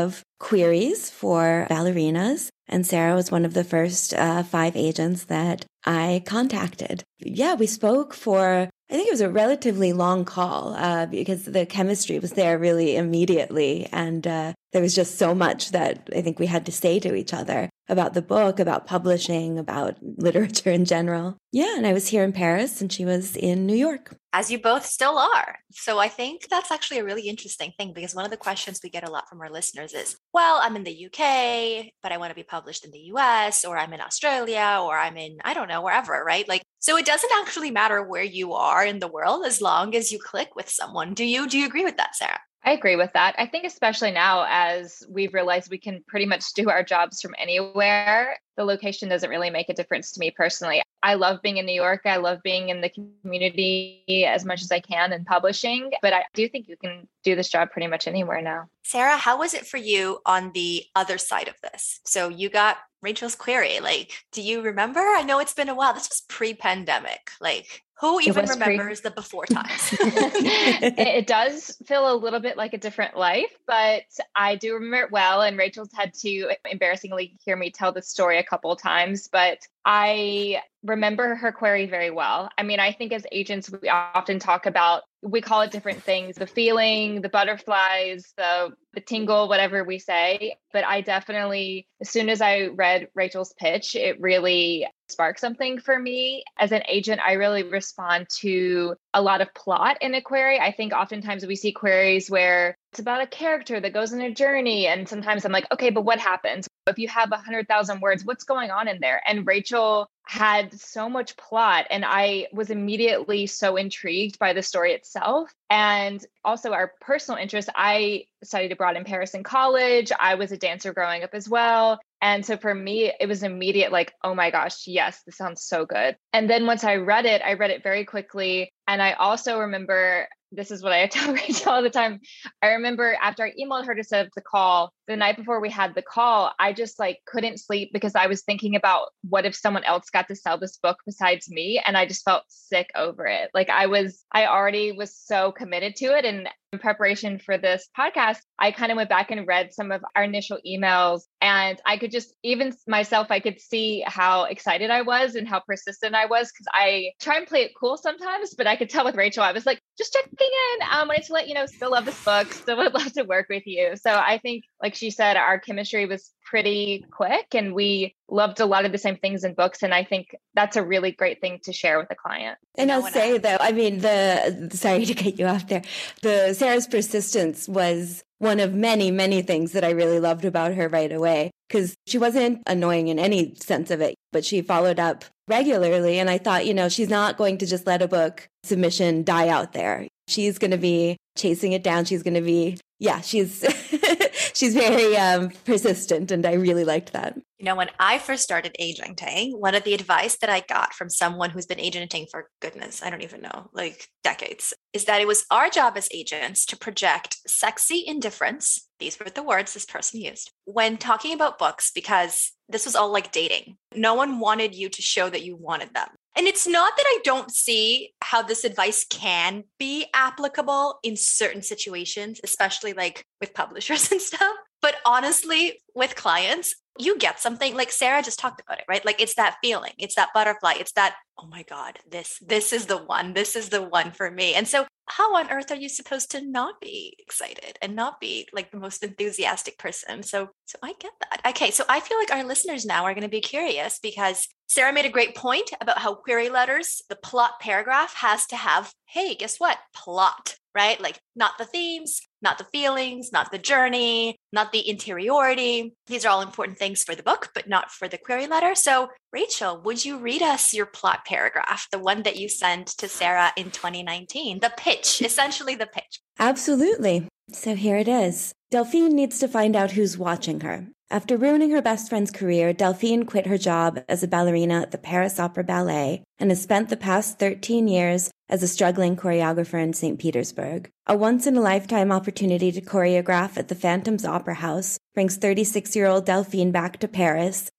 queries for ballerinas. And Sarah was one of the first uh, five agents that I contacted. Yeah, we spoke for, I think it was a relatively long call uh, because the chemistry was there really immediately. And uh, there was just so much that I think we had to say to each other about the book, about publishing, about literature in general. Yeah, and I was here in Paris and she was in New York. As you both still are. So I think that's actually a really interesting thing, because one of the questions we get a lot from our listeners is, well, I'm in the U K, but I want to be published in the U S, or I'm in Australia, or I'm in, I don't know, wherever, right? Like, so it doesn't actually matter where you are in the world as long as you click with someone. Do you, do you agree with that, Sarah? I agree with that. I think especially now, as we've realized we can pretty much do our jobs from anywhere, the location doesn't really make a difference to me personally. I love being in New York. I love being in the community as much as I can in publishing, but I do think you can do this job pretty much anywhere now. Sarah, how was it for you on the other side of this? So you got Rachel's query. Like, do you remember? I know it's been a while. This was pre-pandemic. Like, who even remembers pre- the before times? it, it does feel a little bit like a different life, but I do remember it well. And Rachel's had to embarrassingly hear me tell the story a couple of times, but I remember her query very well. I mean, I think as agents, we often talk about, we call it different things, the feeling, the butterflies, the the tingle, whatever we say. But I definitely, as soon as I read Rachel's pitch, it really sparked something for me. As an agent, I really respond to a lot of plot in a query. I think oftentimes we see queries where it's about a character that goes on a journey. And sometimes I'm like, okay, but what happens? If you have one hundred thousand words, what's going on in there? And Rachel had so much plot, and I was immediately so intrigued by the story itself. And also our personal interest. I studied abroad in Paris in college. I was a dancer growing up as well. And so for me, it was immediate, like, oh my gosh, yes, this sounds so good. And then once I read it, I read it very quickly. And I also remember, this is what I tell Rachel all the time. I remember after I emailed her to set up the call, the night before we had the call, I just like couldn't sleep because I was thinking about what if someone else got to sell this book besides me? And I just felt sick over it. Like I was, I already was so committed to it. And in preparation for this podcast, I kind of went back and read some of our initial emails, and I could just, even myself, I could see how excited I was and how persistent I was, because I try and play it cool sometimes, but I could tell with Rachel, I was like, just checking in. I um, wanted to let you know, still love this book, still would love to work with you. So I think, like she said, our chemistry was pretty quick and we loved a lot of the same things in books. And I think that's a really great thing to share with a client. And I'll say though, I mean, the, sorry to cut you off there, the Sarah's persistence was one of many, many things that I really loved about her right away, because she wasn't annoying in any sense of it, but she followed up regularly. And I thought, you know, she's not going to just let a book submission die out there. She's going to be chasing it down. She's going to be, yeah, she's she's very um, persistent. And I really liked that. You know, when I first started agenting, one of the advice that I got from someone who's been agenting for goodness, I don't even know, like decades, is that it was our job as agents to project sexy indifference. These were the words this person used when talking about books, because this was all like dating. No one wanted you to show that you wanted them. And it's not that I don't see how this advice can be applicable in certain situations, especially like with publishers and stuff. But honestly, with clients, you get something like Sarah just talked about it, right? Like it's that feeling, it's that butterfly, it's that, oh my God, this, this is the one, this is the one for me. And so how on earth are you supposed to not be excited and not be like the most enthusiastic person? So, so I get that. Okay. So I feel like our listeners now are going to be curious, because Sarah made a great point about how query letters, the plot paragraph has to have, hey, guess what? Plot, right? Like not the themes, not the feelings, not the journey, not the interiority. These are all important things for the book, but not for the query letter. So Rachel, would you read us your plot paragraph, the one that you sent to Sarah in twenty nineteen, the pitch, essentially the pitch? Absolutely. So here it is. Delphine needs to find out who's watching her. After ruining her best friend's career, Delphine quit her job as a ballerina at the Paris Opera Ballet and has spent the past thirteen years as a struggling choreographer in Saint Petersburg. A once-in-a-lifetime opportunity to choreograph at the Phantom's Opera House brings thirty-six-year-old Delphine back to Paris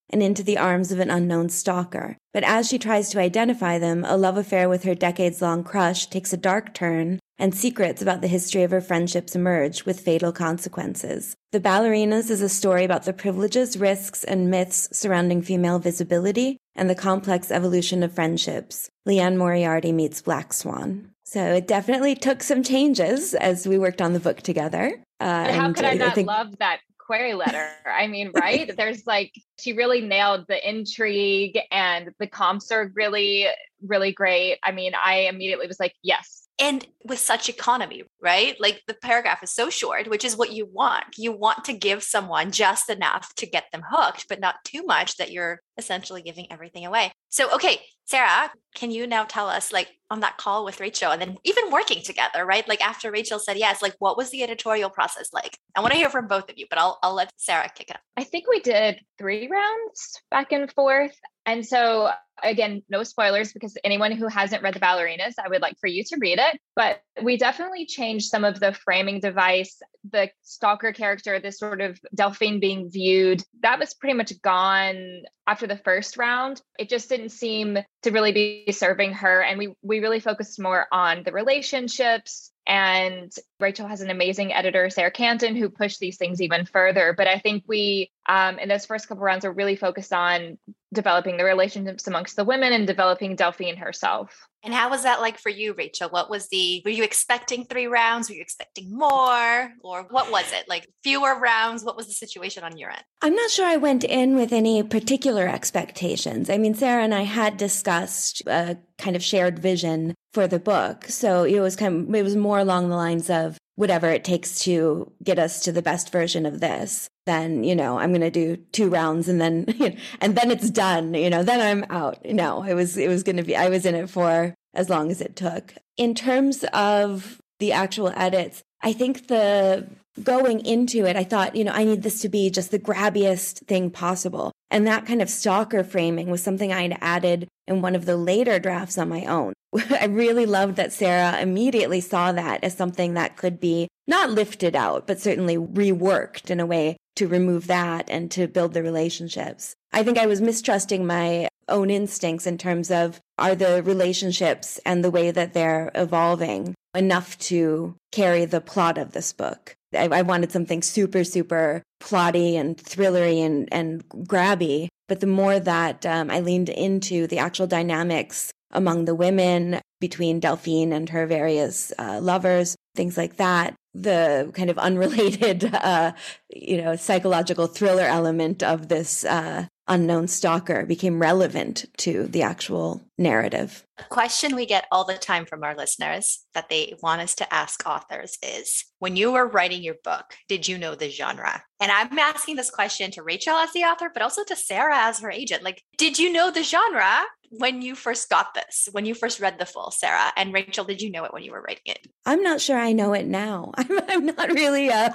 and into the arms of an unknown stalker. But as she tries to identify them, a love affair with her decades-long crush takes a dark turn, and secrets about the history of her friendships emerge with fatal consequences. The Ballerinas is a story about the privileges, risks, and myths surrounding female visibility and the complex evolution of friendships. Liane Moriarty meets Black Swan. So it definitely took some changes as we worked on the book together. Uh, But how and could I I not think- love that query letter? I mean, right? There's like, she really nailed the intrigue, and the comps are really, really great. I mean, I immediately was like, yes. And with such economy, right? Like the paragraph is so short, which is what you want. You want to give someone just enough to get them hooked, but not too much that you're essentially giving everything away. So, okay, Sarah, can you now tell us, like, on that call with Rachel and then even working together, right? Like after Rachel said yes, like what was the editorial process like? I want to hear from both of you, but I'll, I'll let Sarah kick it up. I think we did three rounds back and forth. And so again, no spoilers, because anyone who hasn't read The Ballerinas, I would like for you to read it. But we definitely changed some of the framing device, the stalker character, this sort of Delphine being viewed. That was pretty much gone after the first round. It just didn't seem to really be serving her. And we we really focused more on the relationships. And Rachel has an amazing editor, Sarah Canton, who pushed these things even further. But I think we, um, in those first couple rounds, are really focused on developing the relationships amongst the women and developing Delphine herself. And how was that like for you, Rachel? What was the, were you expecting three rounds? Were you expecting more? Or what was it? Like fewer rounds? What was the situation on your end? I'm not sure I went in with any particular expectations. I mean, Sarah and I had discussed a kind of shared vision for the book. So it was kind of, it was more along the lines of whatever it takes to get us to the best version of this. Then, you know, I'm going to do two rounds and then, and then it's done, you know, then I'm out. No, it was, it was going to be, I was in it for as long as it took. In terms of the actual edits, I think the going into it, I thought, you know, I need this to be just the grabbiest thing possible. And that kind of stalker framing was something I'd added in one of the later drafts on my own. I really loved that Sarah immediately saw that as something that could be not lifted out, but certainly reworked in a way to remove that and to build the relationships. I think I was mistrusting my own instincts in terms of, are the relationships and the way that they're evolving enough to carry the plot of this book? I, I wanted something super, super plotty and thrillery and, and grabby. But the more that um, I leaned into the actual dynamics among the women, between Delphine and her various uh, lovers, things like that, the kind of unrelated, uh, you know, psychological thriller element of this uh, unknown stalker became relevant to the actual narrative. A question we get all the time from our listeners that they want us to ask authors is, when you were writing your book, did you know the genre? And I'm asking this question to Rachel as the author, but also to Sarah as her agent. Like, did you know the genre when you first got this, when you first read the full, Sarah? And Rachel, did you know it when you were writing it? I'm not sure I know it now. I'm, I'm not really, uh,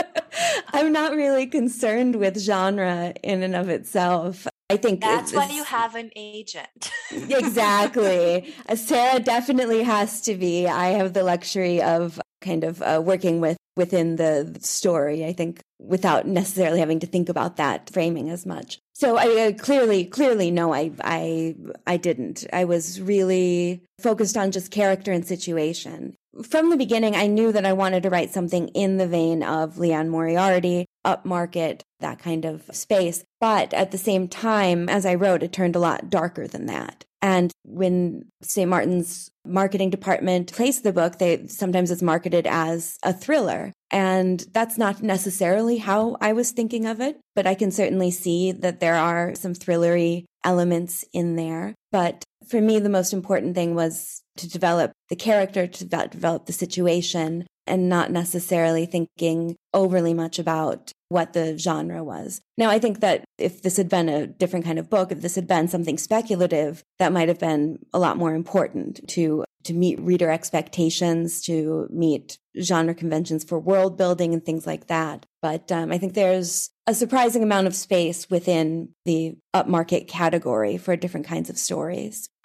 I'm not really concerned with genre in and of itself. I think that's why you have an agent. Exactly. Sarah definitely has to be. I have the luxury of kind of uh, working with within the story, I think, without necessarily having to think about that framing as much. So I uh, clearly, clearly, no, I, I, I didn't. I was really focused on just character and situation. From the beginning, I knew that I wanted to write something in the vein of Liane Moriarty, upmarket, that kind of space. But at the same time, as I wrote, it turned a lot darker than that. And when Saint Martin's marketing department placed the book, they sometimes it's marketed as a thriller. And that's not necessarily how I was thinking of it, but I can certainly see that there are some thrillery elements in there. But for me, the most important thing was to develop the character, to develop the situation, and not necessarily thinking overly much about what the genre was. Now, I think that if this had been a different kind of book, if this had been something speculative, that might have been a lot more important to to meet reader expectations, to meet genre conventions for world building and things like that. But um, I think there's a surprising amount of space within the upmarket category for different kinds of stories.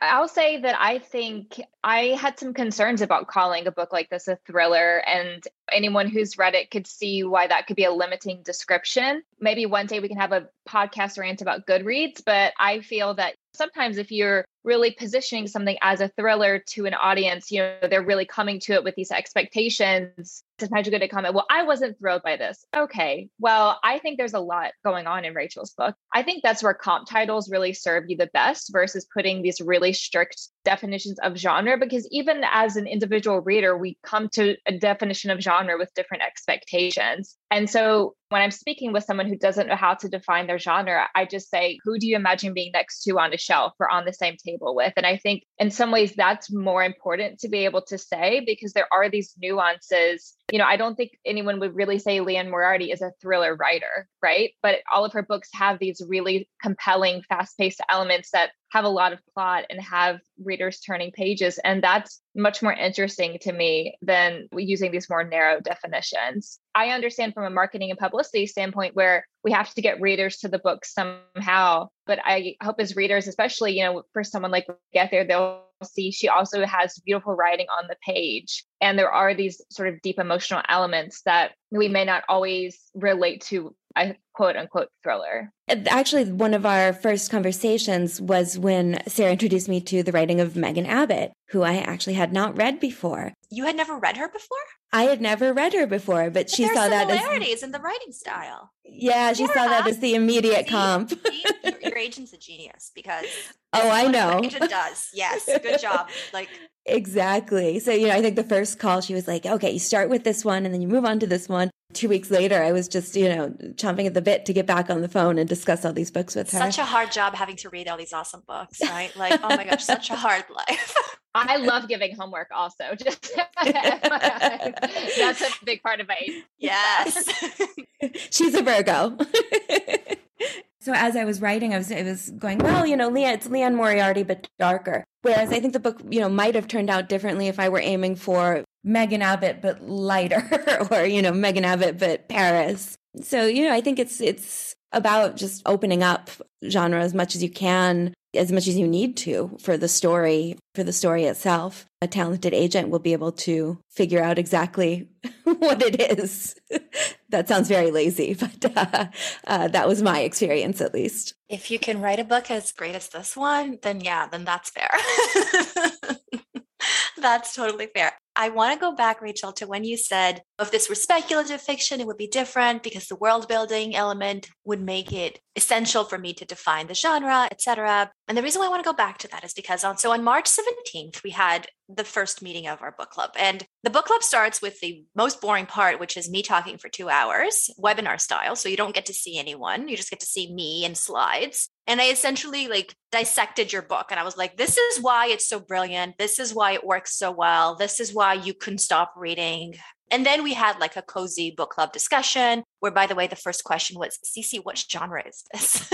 I'll say that I think I had some concerns about calling a book like this a thriller, and anyone who's read it could see why that could be a limiting description. Maybe one day we can have a podcast rant about Goodreads, but I feel that sometimes if you're really positioning something as a thriller to an audience, you know, they're really coming to it with these expectations. Sometimes you're going to comment, well, I wasn't thrilled by this. Okay, well, I think there's a lot going on in Rachel's book. I think that's where comp titles really serve you the best versus putting these really strict definitions of genre, because even as an individual reader, we come to a definition of genre with different expectations. And so when I'm speaking with someone who doesn't know how to define their genre, I just say, who do you imagine being next to on a shelf or on the same table with? And I think in some ways that's more important to be able to say, because there are these nuances. You know, I don't think anyone would really say Liane Moriarty is a thriller writer, right? But all of her books have these really compelling, fast-paced elements that have a lot of plot and have readers turning pages. And that's much more interesting to me than using these more narrow definitions. I understand from a marketing and publicity standpoint where we have to get readers to the book somehow. But I hope as readers, especially, you know, for someone like Get There, they'll see she also has beautiful writing on the page. And there are these sort of deep emotional elements that we may not always relate to a quote unquote thriller. Actually, one of our first conversations was when Sarah introduced me to the writing of Megan Abbott, who I actually had not read before. You had never read her before? I had never read her before, but, but she saw that as similarities in the writing style. Yeah, she saw that as the immediate See, comp. See, your, your agent's a genius because oh, I know. Your agent does. Yes, good job. Like exactly. So, you know, I think the first call she was like, "Okay, you start with this one and then you move on to this one." Two weeks later, I was just, you know, chomping at the bit to get back on the phone and discuss all these books with her. Such a hard job having to read all these awesome books, right? Like, oh my gosh, such a hard life. I love giving homework also. Just that's a big part of my age. Yes. She's a Virgo. So as I was writing, I was, I was going, well, you know, Leah, it's Liane Moriarty, but darker. Whereas I think the book, you know, might have turned out differently if I were aiming for Megan Abbott, but lighter, or, you know, Megan Abbott, but Paris. So, you know, I think it's, it's about just opening up genre as much as you can, as much as you need to for the story, for the story itself. A talented agent will be able to figure out exactly what it is. That sounds very lazy, but uh, uh, that was my experience, at least. If you can write a book as great as this one, then yeah, then that's fair. That's totally fair. I want to go back, Rachel, to when you said if this were speculative fiction, it would be different because the world building element would make it essential for me to define the genre, et cetera. And the reason why I want to go back to that is because on, so on March seventeenth, we had the first meeting of our book club. And the book club starts with the most boring part, which is me talking for two hours, webinar style. So you don't get to see anyone. You just get to see me and slides. And I essentially like dissected your book. And I was like, this is why it's so brilliant. This is why it works so well. This is why you couldn't stop reading. And then we had like a cozy book club discussion where, by the way, the first question was, Cece, what genre is this?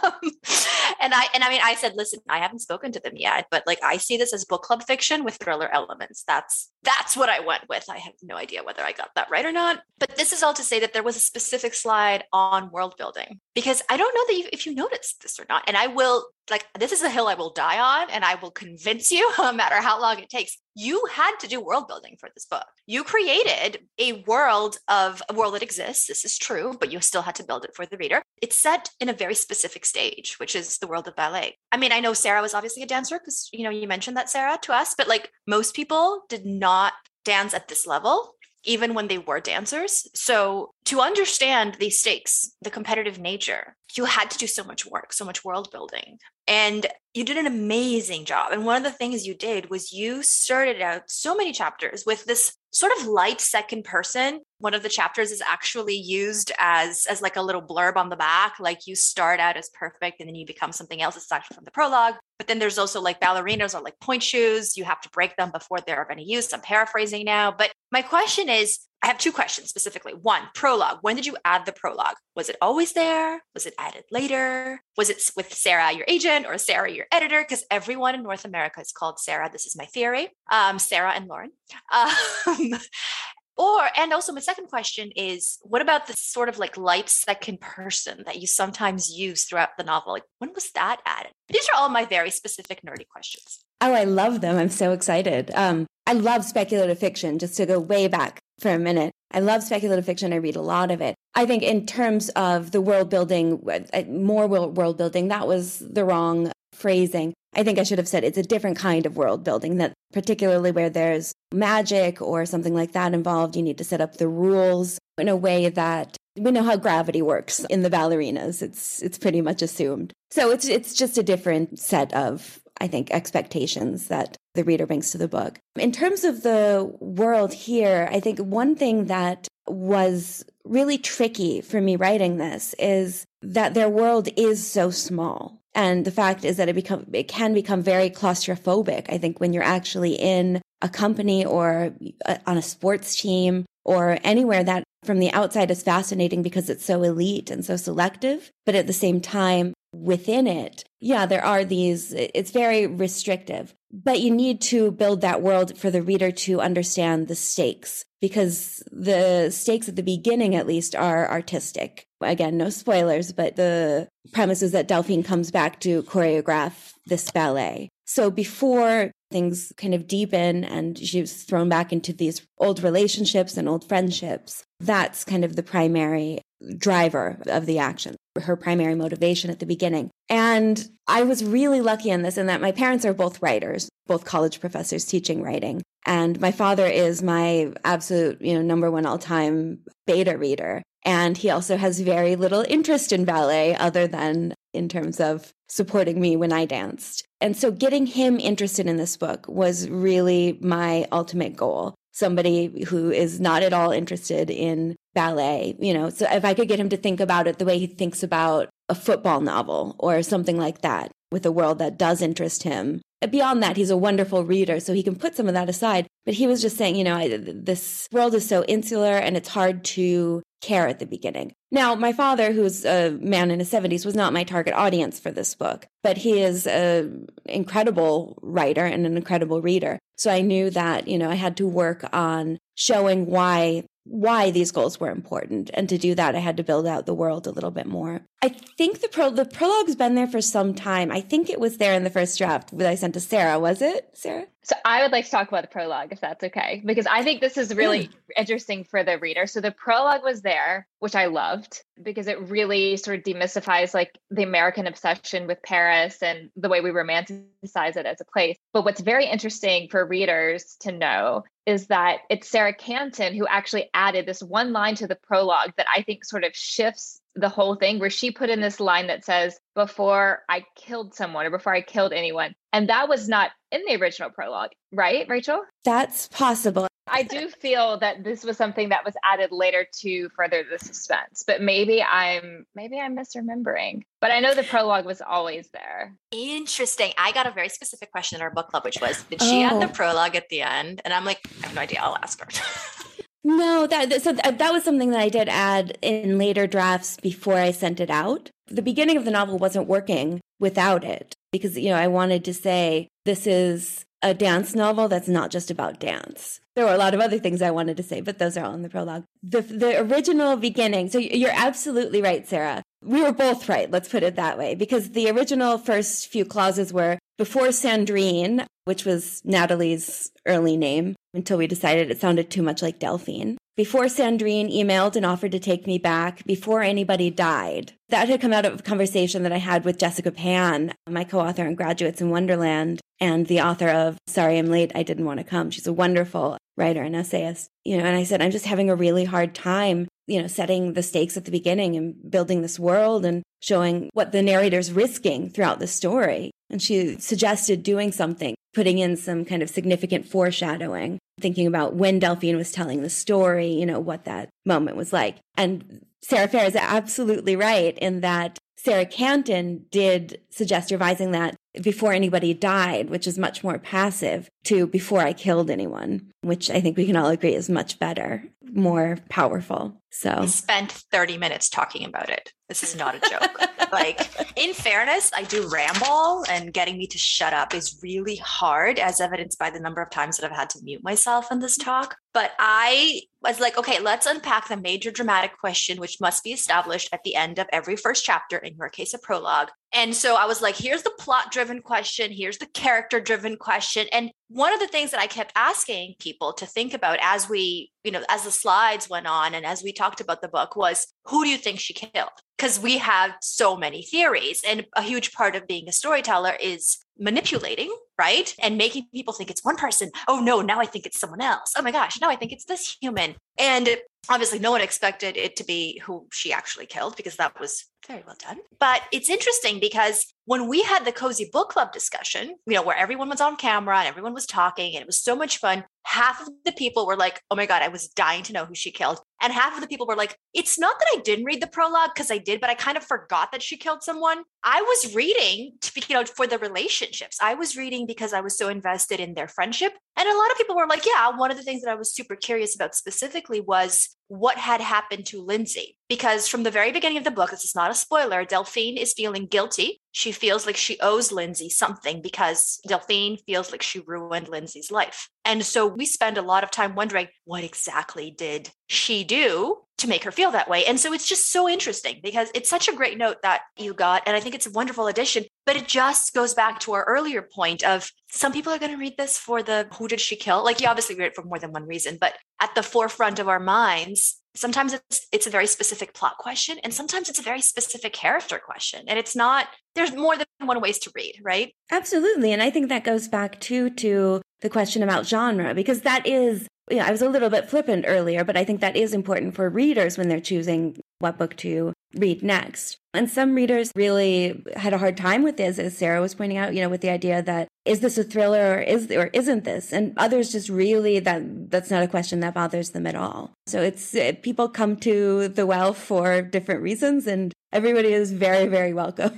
and I, and I mean, I said, listen, I haven't spoken to them yet, but like, I see this as book club fiction with thriller elements. That's, that's what I went with. I have no idea whether I got that right or not, but this is all to say that there was a specific slide on world building, because I don't know that you, if you noticed this or not. And I will, like, this is a hill I will die on, and I will convince you, no matter how long it takes. You had to do world building for this book. You created a world of a world that exists. This is true, but you still had to build it for the reader. It's set in a very specific stage, which is the world of ballet. I mean, I know Sarah was obviously a dancer because, you know, you mentioned that, Sarah, to us, but like most people did not dance at this level, even when they were dancers. So to understand these stakes, the competitive nature, you had to do so much work, so much world building. And you did an amazing job. And one of the things you did was you started out so many chapters with this sort of light second person. One of the chapters is actually used as, as like a little blurb on the back. Like you start out as perfect and then you become something else. It's actually from the prologue. But then there's also like ballerinas are like point shoes. You have to break them before they're of any use. I'm paraphrasing now. But my question is, I have two questions specifically. One, prologue. When did you add the prologue? Was it always there? Was it added later? Was it with Sarah, your agent, or Sarah, your editor? Because everyone in North America is called Sarah. This is my theory. Um, Sarah and Lauren. Um, Or, and also my second question is, what about the sort of like light second person that you sometimes use throughout the novel? Like, when was that added? These are all my very specific nerdy questions. Oh, I love them. I'm so excited. Um, I love speculative fiction, just to go way back for a minute. I love speculative fiction. I read a lot of it. I think in terms of the world building, more world building, that was the wrong phrasing. I think I should have said it's a different kind of world building, that particularly where there's magic or something like that involved, you need to set up the rules in a way that we know how gravity works in the ballerinas. It's it's pretty much assumed. So it's it's just a different set of, I think, expectations that the reader brings to the book. In terms of the world here, I think one thing that was really tricky for me writing this is that their world is so small. And the fact is that it become it can become very claustrophobic, I think, when you're actually in a company or a, on a sports team or anywhere that from the outside is fascinating because it's so elite and so selective. But at the same time, within it, yeah, there are these, it's very restrictive. But you need to build that world for the reader to understand the stakes, because the stakes at the beginning, at least, are artistic. Again, no spoilers, but the premise is that Delphine comes back to choreograph this ballet. So before things kind of deepen and she's thrown back into these old relationships and old friendships, that's kind of the primary driver of the action, her primary motivation at the beginning. And I was really lucky in this in that my parents are both writers, both college professors teaching writing. And my father is my absolute, you know, number one all-time beta reader. And he also has very little interest in ballet other than in terms of supporting me when I danced. And so getting him interested in this book was really my ultimate goal. Somebody who is not at all interested in ballet, you know, so if I could get him to think about it the way he thinks about a football novel or something like that, with a world that does interest him. Beyond that, he's a wonderful reader, so he can put some of that aside. But he was just saying, you know, I, this world is so insular and it's hard to care at the beginning. Now, my father, who's a man in his seventies, was not my target audience for this book, but he is an incredible writer and an incredible reader. So I knew that, you know, I had to work on showing why why these goals were important. And to do that, I had to build out the world a little bit more. I think the pro the prologue's been there for some time. I think it was there in the first draft that I sent to Sarah. Was it, Sarah? So I would like to talk about the prologue, if that's okay, because I think this is really yeah. interesting for the reader. So the prologue was there, which I loved, because it really sort of demystifies like the American obsession with Paris and the way we romanticize it as a place. But what's very interesting for readers to know is that it's Sarah Canton who actually added this one line to the prologue that I think sort of shifts the whole thing, where she put in this line that says, before I killed someone or before I killed anyone. And that was not in the original prologue, right, Rachel? That's possible. I do feel that this was something that was added later to further the suspense, but maybe I'm maybe I'm misremembering. But I know the prologue was always there. Interesting. I got a very specific question in our book club, which was, did she oh. add the prologue at the end? And I'm like, I have no idea. I'll ask her. No, that so that was something that I did add in later drafts before I sent it out. The beginning of the novel wasn't working without it because, you know, I wanted to say this is a dance novel that's not just about dance. There were a lot of other things I wanted to say, but those are all in the prologue. The the original beginning, so you're absolutely right, Sarah. We were both right, let's put it that way, because the original first few clauses were before Sandrine, which was Natalie's early name, until we decided it sounded too much like Delphine. Before Sandrine emailed and offered to take me back, before anybody died. That had come out of a conversation that I had with Jessica Pan, my co-author on Graduates in Wonderland, and the author of Sorry I'm Late, I Didn't Want to Come. She's a wonderful writer and essayist. You know, and I said, I'm just having a really hard time, you know, setting the stakes at the beginning and building this world and showing what the narrator's risking throughout the story. And she suggested doing something, putting in some kind of significant foreshadowing, thinking about when Delphine was telling the story, you know, what that moment was like. And Sarah Fair is absolutely right in that Sarah Canton did suggest revising that before anybody died, which is much more passive, to before I killed anyone, which I think we can all agree is much better, more powerful. So I spent thirty minutes talking about it. This is not a joke. Like, in fairness, I do ramble, and getting me to shut up is really hard, as evidenced by the number of times that I've had to mute myself in this talk. But I was like, okay, let's unpack the major dramatic question, which must be established at the end of every first chapter, in your case, a prologue. And so I was like, here's the plot driven question. Here's the character driven question. And one of the things that I kept asking people to think about as we, you know, as the slides went on and as we talked about the book was, who do you think she killed? Because we have so many theories. And a huge part of being a storyteller is manipulating, right? And making people think it's one person. Oh no, now I think it's someone else. Oh my gosh, now I think it's this human. And obviously no one expected it to be who she actually killed, because that was very well done. But it's interesting because when we had the Cozy Book Club discussion, you know, where everyone was on camera and everyone was talking and it was so much fun, half of the people were like, oh my God, I was dying to know who she killed. And half of the people were like, it's not that I didn't read the prologue, because I did, but I kind of forgot that she killed someone. I was reading to, you know, for the relationships. I was reading because I was so invested in their friendship. And a lot of people were like, yeah, one of the things that I was super curious about specifically was what had happened to Lindsay. Because from the very beginning of the book, this is not a spoiler, Delphine is feeling guilty. She feels like she owes Lindsay something because Delphine feels like she ruined Lindsay's life. And so we spend a lot of time wondering, what exactly did she do to make her feel that way? And so it's just so interesting because it's such a great note that you got. And I think it's a wonderful addition, but it just goes back to our earlier point of some people are going to read this for the, who did she kill? Like you obviously read it for more than one reason, but at the forefront of our minds, sometimes it's it's a very specific plot question, and sometimes it's a very specific character question. And it's not, there's more than one ways to read, right? Absolutely. And I think that goes back too to the question about genre, because that is, you know, I was a little bit flippant earlier, but I think that is important for readers when they're choosing what book to read next. And some readers really had a hard time with this, as Sarah was pointing out, you know, with the idea that, is this a thriller or is or isn't this? And others just really, that that's not a question that bothers them at all. So it's, people come to The Well for different reasons, and everybody is very, very welcome.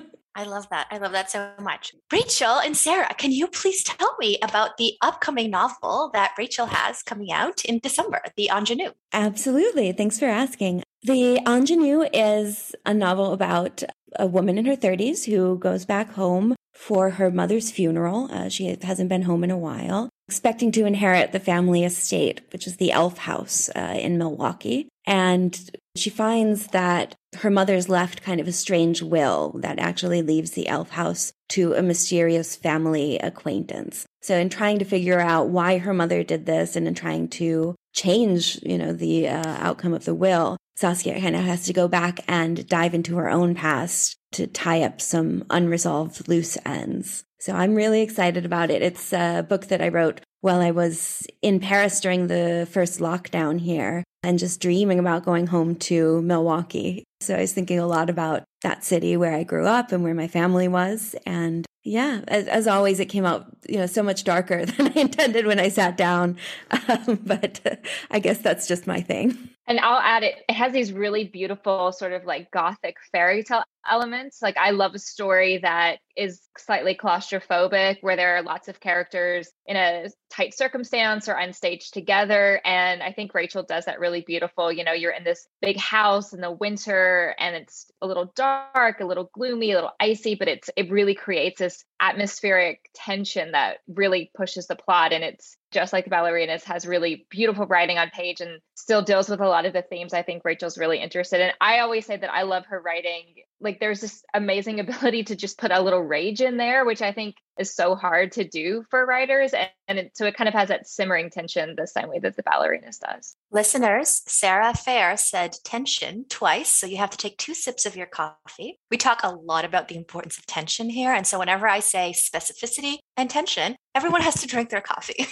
I love that. I love that so much. Rachel and Sarah, can you please tell me about the upcoming novel that Rachel has coming out in December, The Ingenue? Absolutely. Thanks for asking. The Ingenue is a novel about a woman in her thirties who goes back home for her mother's funeral. Uh, she hasn't been home in a while, expecting to inherit the family estate, which is the Elf House uh, in Milwaukee. And she finds that her mother's left kind of a strange will that actually leaves the Elf House to a mysterious family acquaintance. So in trying to figure out why her mother did this and in trying to change, you know, the uh, outcome of the will, Saskia kind of has to go back and dive into her own past to tie up some unresolved loose ends. So I'm really excited about it. It's a book that I wrote while I was in Paris during the first lockdown here and just dreaming about going home to Milwaukee. So I was thinking a lot about that city where I grew up and where my family was. And yeah, as, as always, it came out, you know, so much darker than I intended when I sat down. Um, but uh, I guess that's just my thing. And I'll add it, it has these really beautiful sort of like gothic fairy tale elements. Like I love a story that is slightly claustrophobic, where there are lots of characters in a tight circumstance or unstaged together. And I think Rachel does that really beautiful. You know, you're in this big house in the winter and it's a little dark, a little gloomy, a little icy, but it's it really creates this atmospheric tension that really pushes the plot. And it's just like the Ballerinas, has really beautiful writing on page and still deals with a lot of the themes I think Rachel's really interested in. I always say that I love her writing. Like there's this amazing ability to just put a little rage in there, which I think is so hard to do for writers. And, and it, so it kind of has that simmering tension the same way that the Ballerinas does. Listeners, Sarah Fair said tension twice, so you have to take two sips of your coffee. We talk a lot about the importance of tension here. And so whenever I say specificity and tension, everyone has to drink their coffee.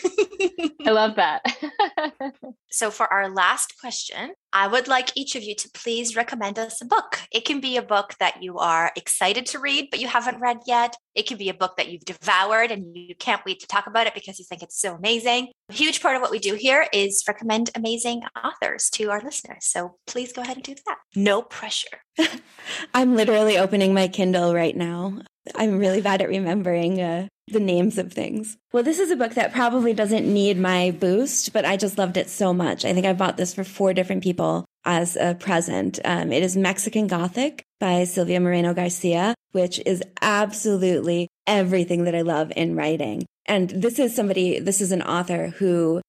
I love that. So for our last question, I would like each of you to please recommend us a book. It can be a book that you are excited to read, but you haven't read yet. It can be a book that you've devoured and you can't wait to talk about it because you think it's so amazing. A huge part of what we do here is recommend amazing authors to our listeners. So please go ahead and do that. No pressure. I'm literally opening my Kindle right now. I'm really bad at remembering uh, the names of things. Well, this is a book that probably doesn't need my boost, but I just loved it so much. I think I bought this for four different people as a present. Um, it is Mexican Gothic by Silvia Moreno Garcia, which is absolutely everything that I love in writing. And this is somebody, this is an author who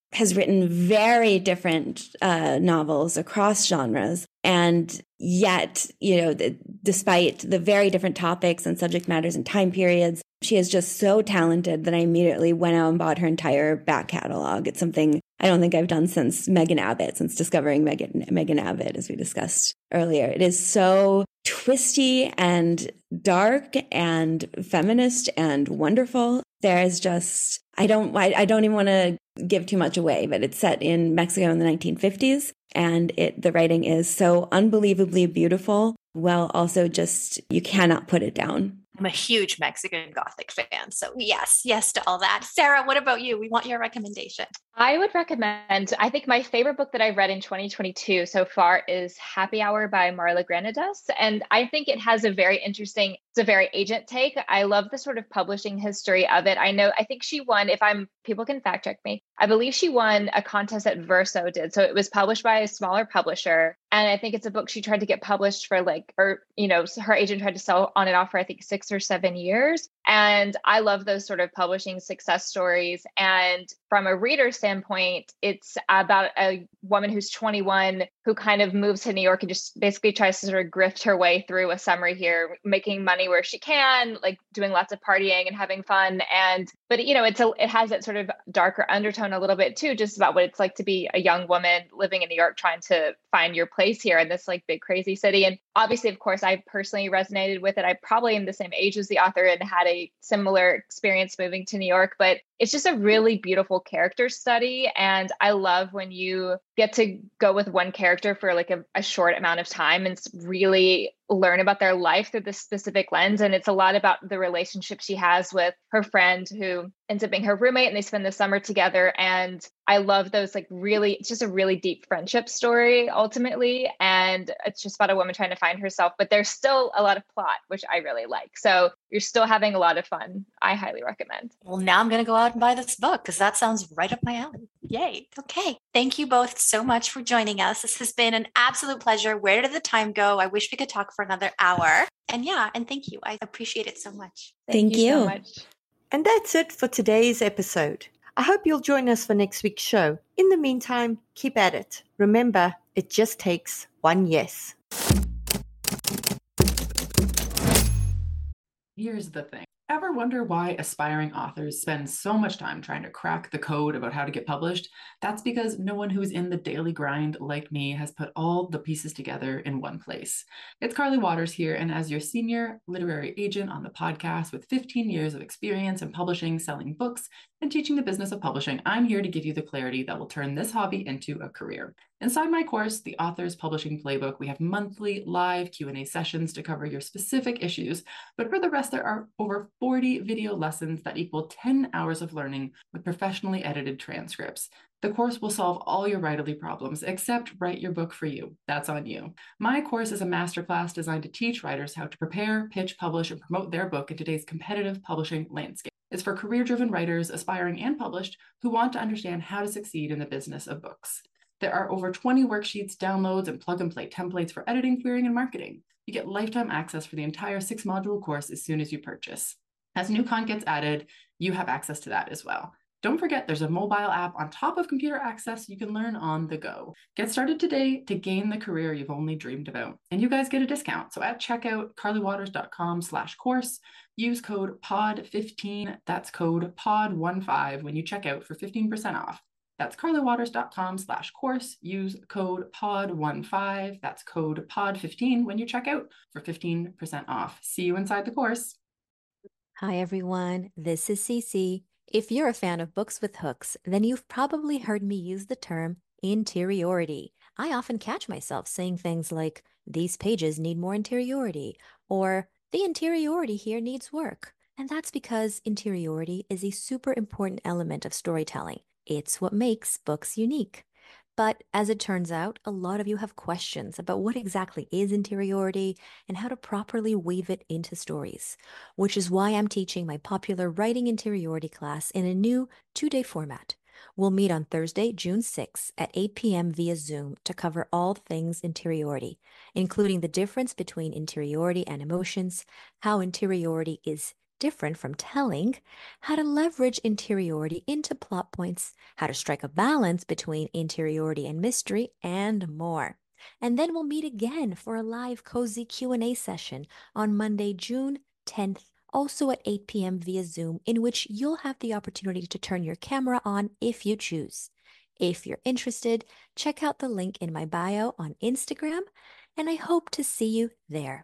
has written very different uh, novels across genres. And yet, you know, the, despite the very different topics and subject matters and time periods, she is just so talented that I immediately went out and bought her entire back catalog. It's something I don't think I've done since Megan Abbott, since discovering Megan, Megan Abbott, as we discussed earlier. It is so twisty and dark and feminist and wonderful. There's just, I don't, I, I don't even want to give too much away, but it's set in Mexico in the nineteen fifties. And it, the writing is so unbelievably beautiful, while also just, you cannot put it down. I'm a huge Mexican Gothic fan. So yes, yes to all that. Sarah, what about you? We want your recommendation. I would recommend, I think my favorite book that I've read in twenty twenty-two so far is Happy Hour by Marla Granados. And I think it has a very interesting, it's a very agent take. I love the sort of publishing history of it. I know, I think she won, if I'm, people can fact check me. I believe she won a contest that Verso did. So it was published by a smaller publisher. And I think it's a book she tried to get published for like, or, you know, her agent tried to sell on and off for, I think, six or seven years. And I love those sort of publishing success stories. And from a reader standpoint, it's about a woman who's twenty-one who kind of moves to New York and just basically tries to sort of grift her way through a summer here, making money where she can, like doing lots of partying and having fun. And, but, you know, it's a, it has that sort of darker undertone a little bit too, just about what it's like to be a young woman living in New York, trying to find your place here in this like big, crazy city. And obviously, of course, I personally resonated with it. I probably am the same age as the author and had a similar experience moving to New York, but it's just a really beautiful character study. And I love when you get to go with one character for like a, a short amount of time and really learn about their life through this specific lens. And it's a lot about the relationship she has with her friend who ends up being her roommate, and they spend the summer together. And I love those like really, it's just a really deep friendship story ultimately. And it's just about a woman trying to find herself, but there's still a lot of plot, which I really like. So you're still having a lot of fun. I highly recommend. Well, now I'm going to go out and buy this book because that sounds right up my alley. Yay. Okay. Thank you both so much for joining us. This has been an absolute pleasure. Where did the time go? I wish we could talk for another hour. And yeah, and thank you. I appreciate it so much. Thank, Thank you. you so much. And that's it for today's episode. I hope you'll join us for next week's show. In the meantime, keep at it. Remember, it just takes one yes. Here's the thing. Ever wonder why aspiring authors spend so much time trying to crack the code about how to get published? That's because no one who's in the daily grind like me has put all the pieces together in one place. It's Carly Waters here, and as your senior literary agent on the podcast with fifteen years of experience in publishing, selling books, and teaching the business of publishing, I'm here to give you the clarity that will turn this hobby into a career. Inside my course, The Author's Publishing Playbook, we have monthly live Q and A sessions to cover your specific issues, but for the rest, there are over forty video lessons that equal ten hours of learning with professionally edited transcripts. The course will solve all your writerly problems, except write your book for you. That's on you. My course is a masterclass designed to teach writers how to prepare, pitch, publish, and promote their book in today's competitive publishing landscape. It's for career-driven writers, aspiring and published, who want to understand how to succeed in the business of books. There are over twenty worksheets, downloads, and plug-and-play templates for editing, querying, and marketing. You get lifetime access for the entire six-module course as soon as you purchase. As new content gets added, you have access to that as well. Don't forget, there's a mobile app on top of computer access you can learn on the go. Get started today to gain the career you've only dreamed about. And you guys get a discount. So at checkout, carlywaters.com slash course, use code P O D fifteen, that's code P O D fifteen when you check out for fifteen percent off. That's carlywaters.com slash course, use code P O D fifteen, that's code P O D fifteen when you check out for fifteen percent off. See you inside the course. Hi, everyone. This is Cece. If you're a fan of books with hooks, then you've probably heard me use the term interiority. I often catch myself saying things like, these pages need more interiority, or the interiority here needs work. And that's because interiority is a super important element of storytelling. It's what makes books unique. But as it turns out, a lot of you have questions about what exactly is interiority and how to properly weave it into stories, which is why I'm teaching my popular Writing Interiority class in a new two-day format. We'll meet on Thursday, June sixth at eight p.m. via Zoom to cover all things interiority, including the difference between interiority and emotions, how interiority is different from telling, how to leverage interiority into plot points, how to strike a balance between interiority and mystery, and more. And then we'll meet again for a live cozy Q and A session on Monday, June tenth, also at eight p.m. via Zoom, in which you'll have the opportunity to turn your camera on if you choose. If you're interested, check out the link in my bio on Instagram, and I hope to see you there.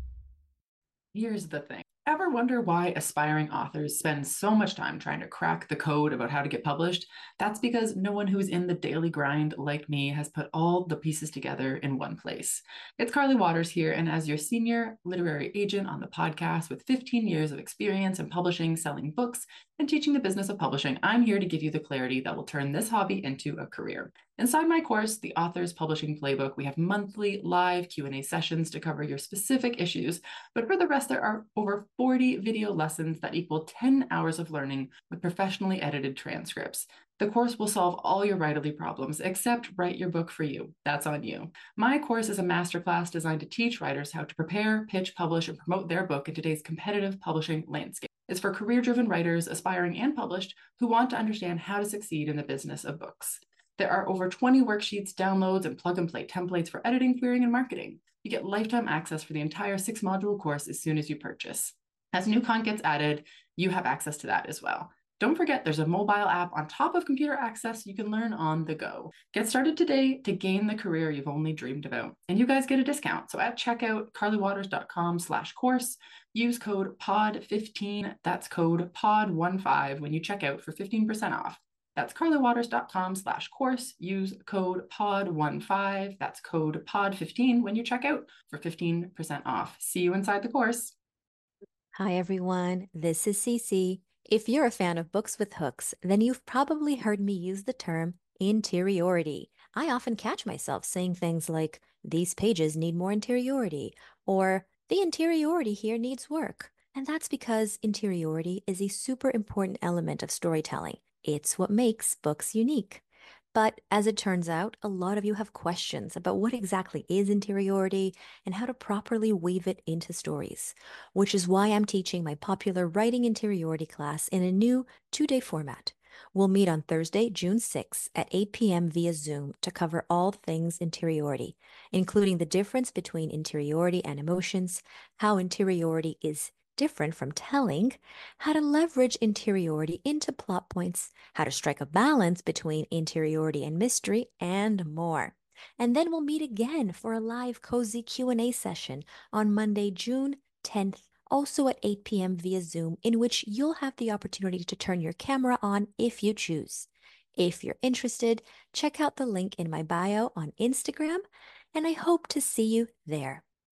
Here's the thing. Ever wonder why aspiring authors spend so much time trying to crack the code about how to get published? That's because no one who's in the daily grind like me has put all the pieces together in one place. It's Carly Waters here, and as your senior literary agent on the podcast with fifteen years of experience in publishing, selling books, and teaching the business of publishing, I'm here to give you the clarity that will turn this hobby into a career. Inside my course, The Author's Publishing Playbook, we have monthly live Q and A sessions to cover your specific issues, but for the rest, there are over forty video lessons that equal ten hours of learning with professionally edited transcripts. The course will solve all your writerly problems, except write your book for you. That's on you. My course is a masterclass designed to teach writers how to prepare, pitch, publish, and promote their book in today's competitive publishing landscape. It's for career-driven writers, aspiring and published, who want to understand how to succeed in the business of books. There are over twenty worksheets, downloads, and plug-and-play templates for editing, querying, and marketing. You get lifetime access for the entire six-module course as soon as you purchase. As new content gets added, you have access to that as well. Don't forget, there's a mobile app on top of computer access you can learn on the go. Get started today to gain the career you've only dreamed about. And you guys get a discount. So at checkout, carlywaters.com slash course, use code P O D fifteen, that's code P O D fifteen when you check out for fifteen percent off. That's carlywaters.com slash course, use code P O D fifteen, that's code P O D fifteen when you check out for fifteen percent off. See you inside the course. Hi, everyone. This is Cece. If you're a fan of books with hooks, then you've probably heard me use the term interiority. I often catch myself saying things like, these pages need more interiority, or the interiority here needs work. And that's because interiority is a super important element of storytelling. It's what makes books unique. But as it turns out, a lot of you have questions about what exactly is interiority and how to properly weave it into stories, which is why I'm teaching my popular Writing Interiority class in a new two-day format. We'll meet on Thursday, June sixth at eight p.m. via Zoom to cover all things interiority, including the difference between interiority and emotions, how interiority is different from telling, how to leverage interiority into plot points, how to strike a balance between interiority and mystery, and more. And then we'll meet again for a live cozy Q and A session on Monday, June tenth, also at eight p.m. via Zoom, in which you'll have the opportunity to turn your camera on if you choose. If you're interested, check out the link in my bio on Instagram, and I hope to see you there.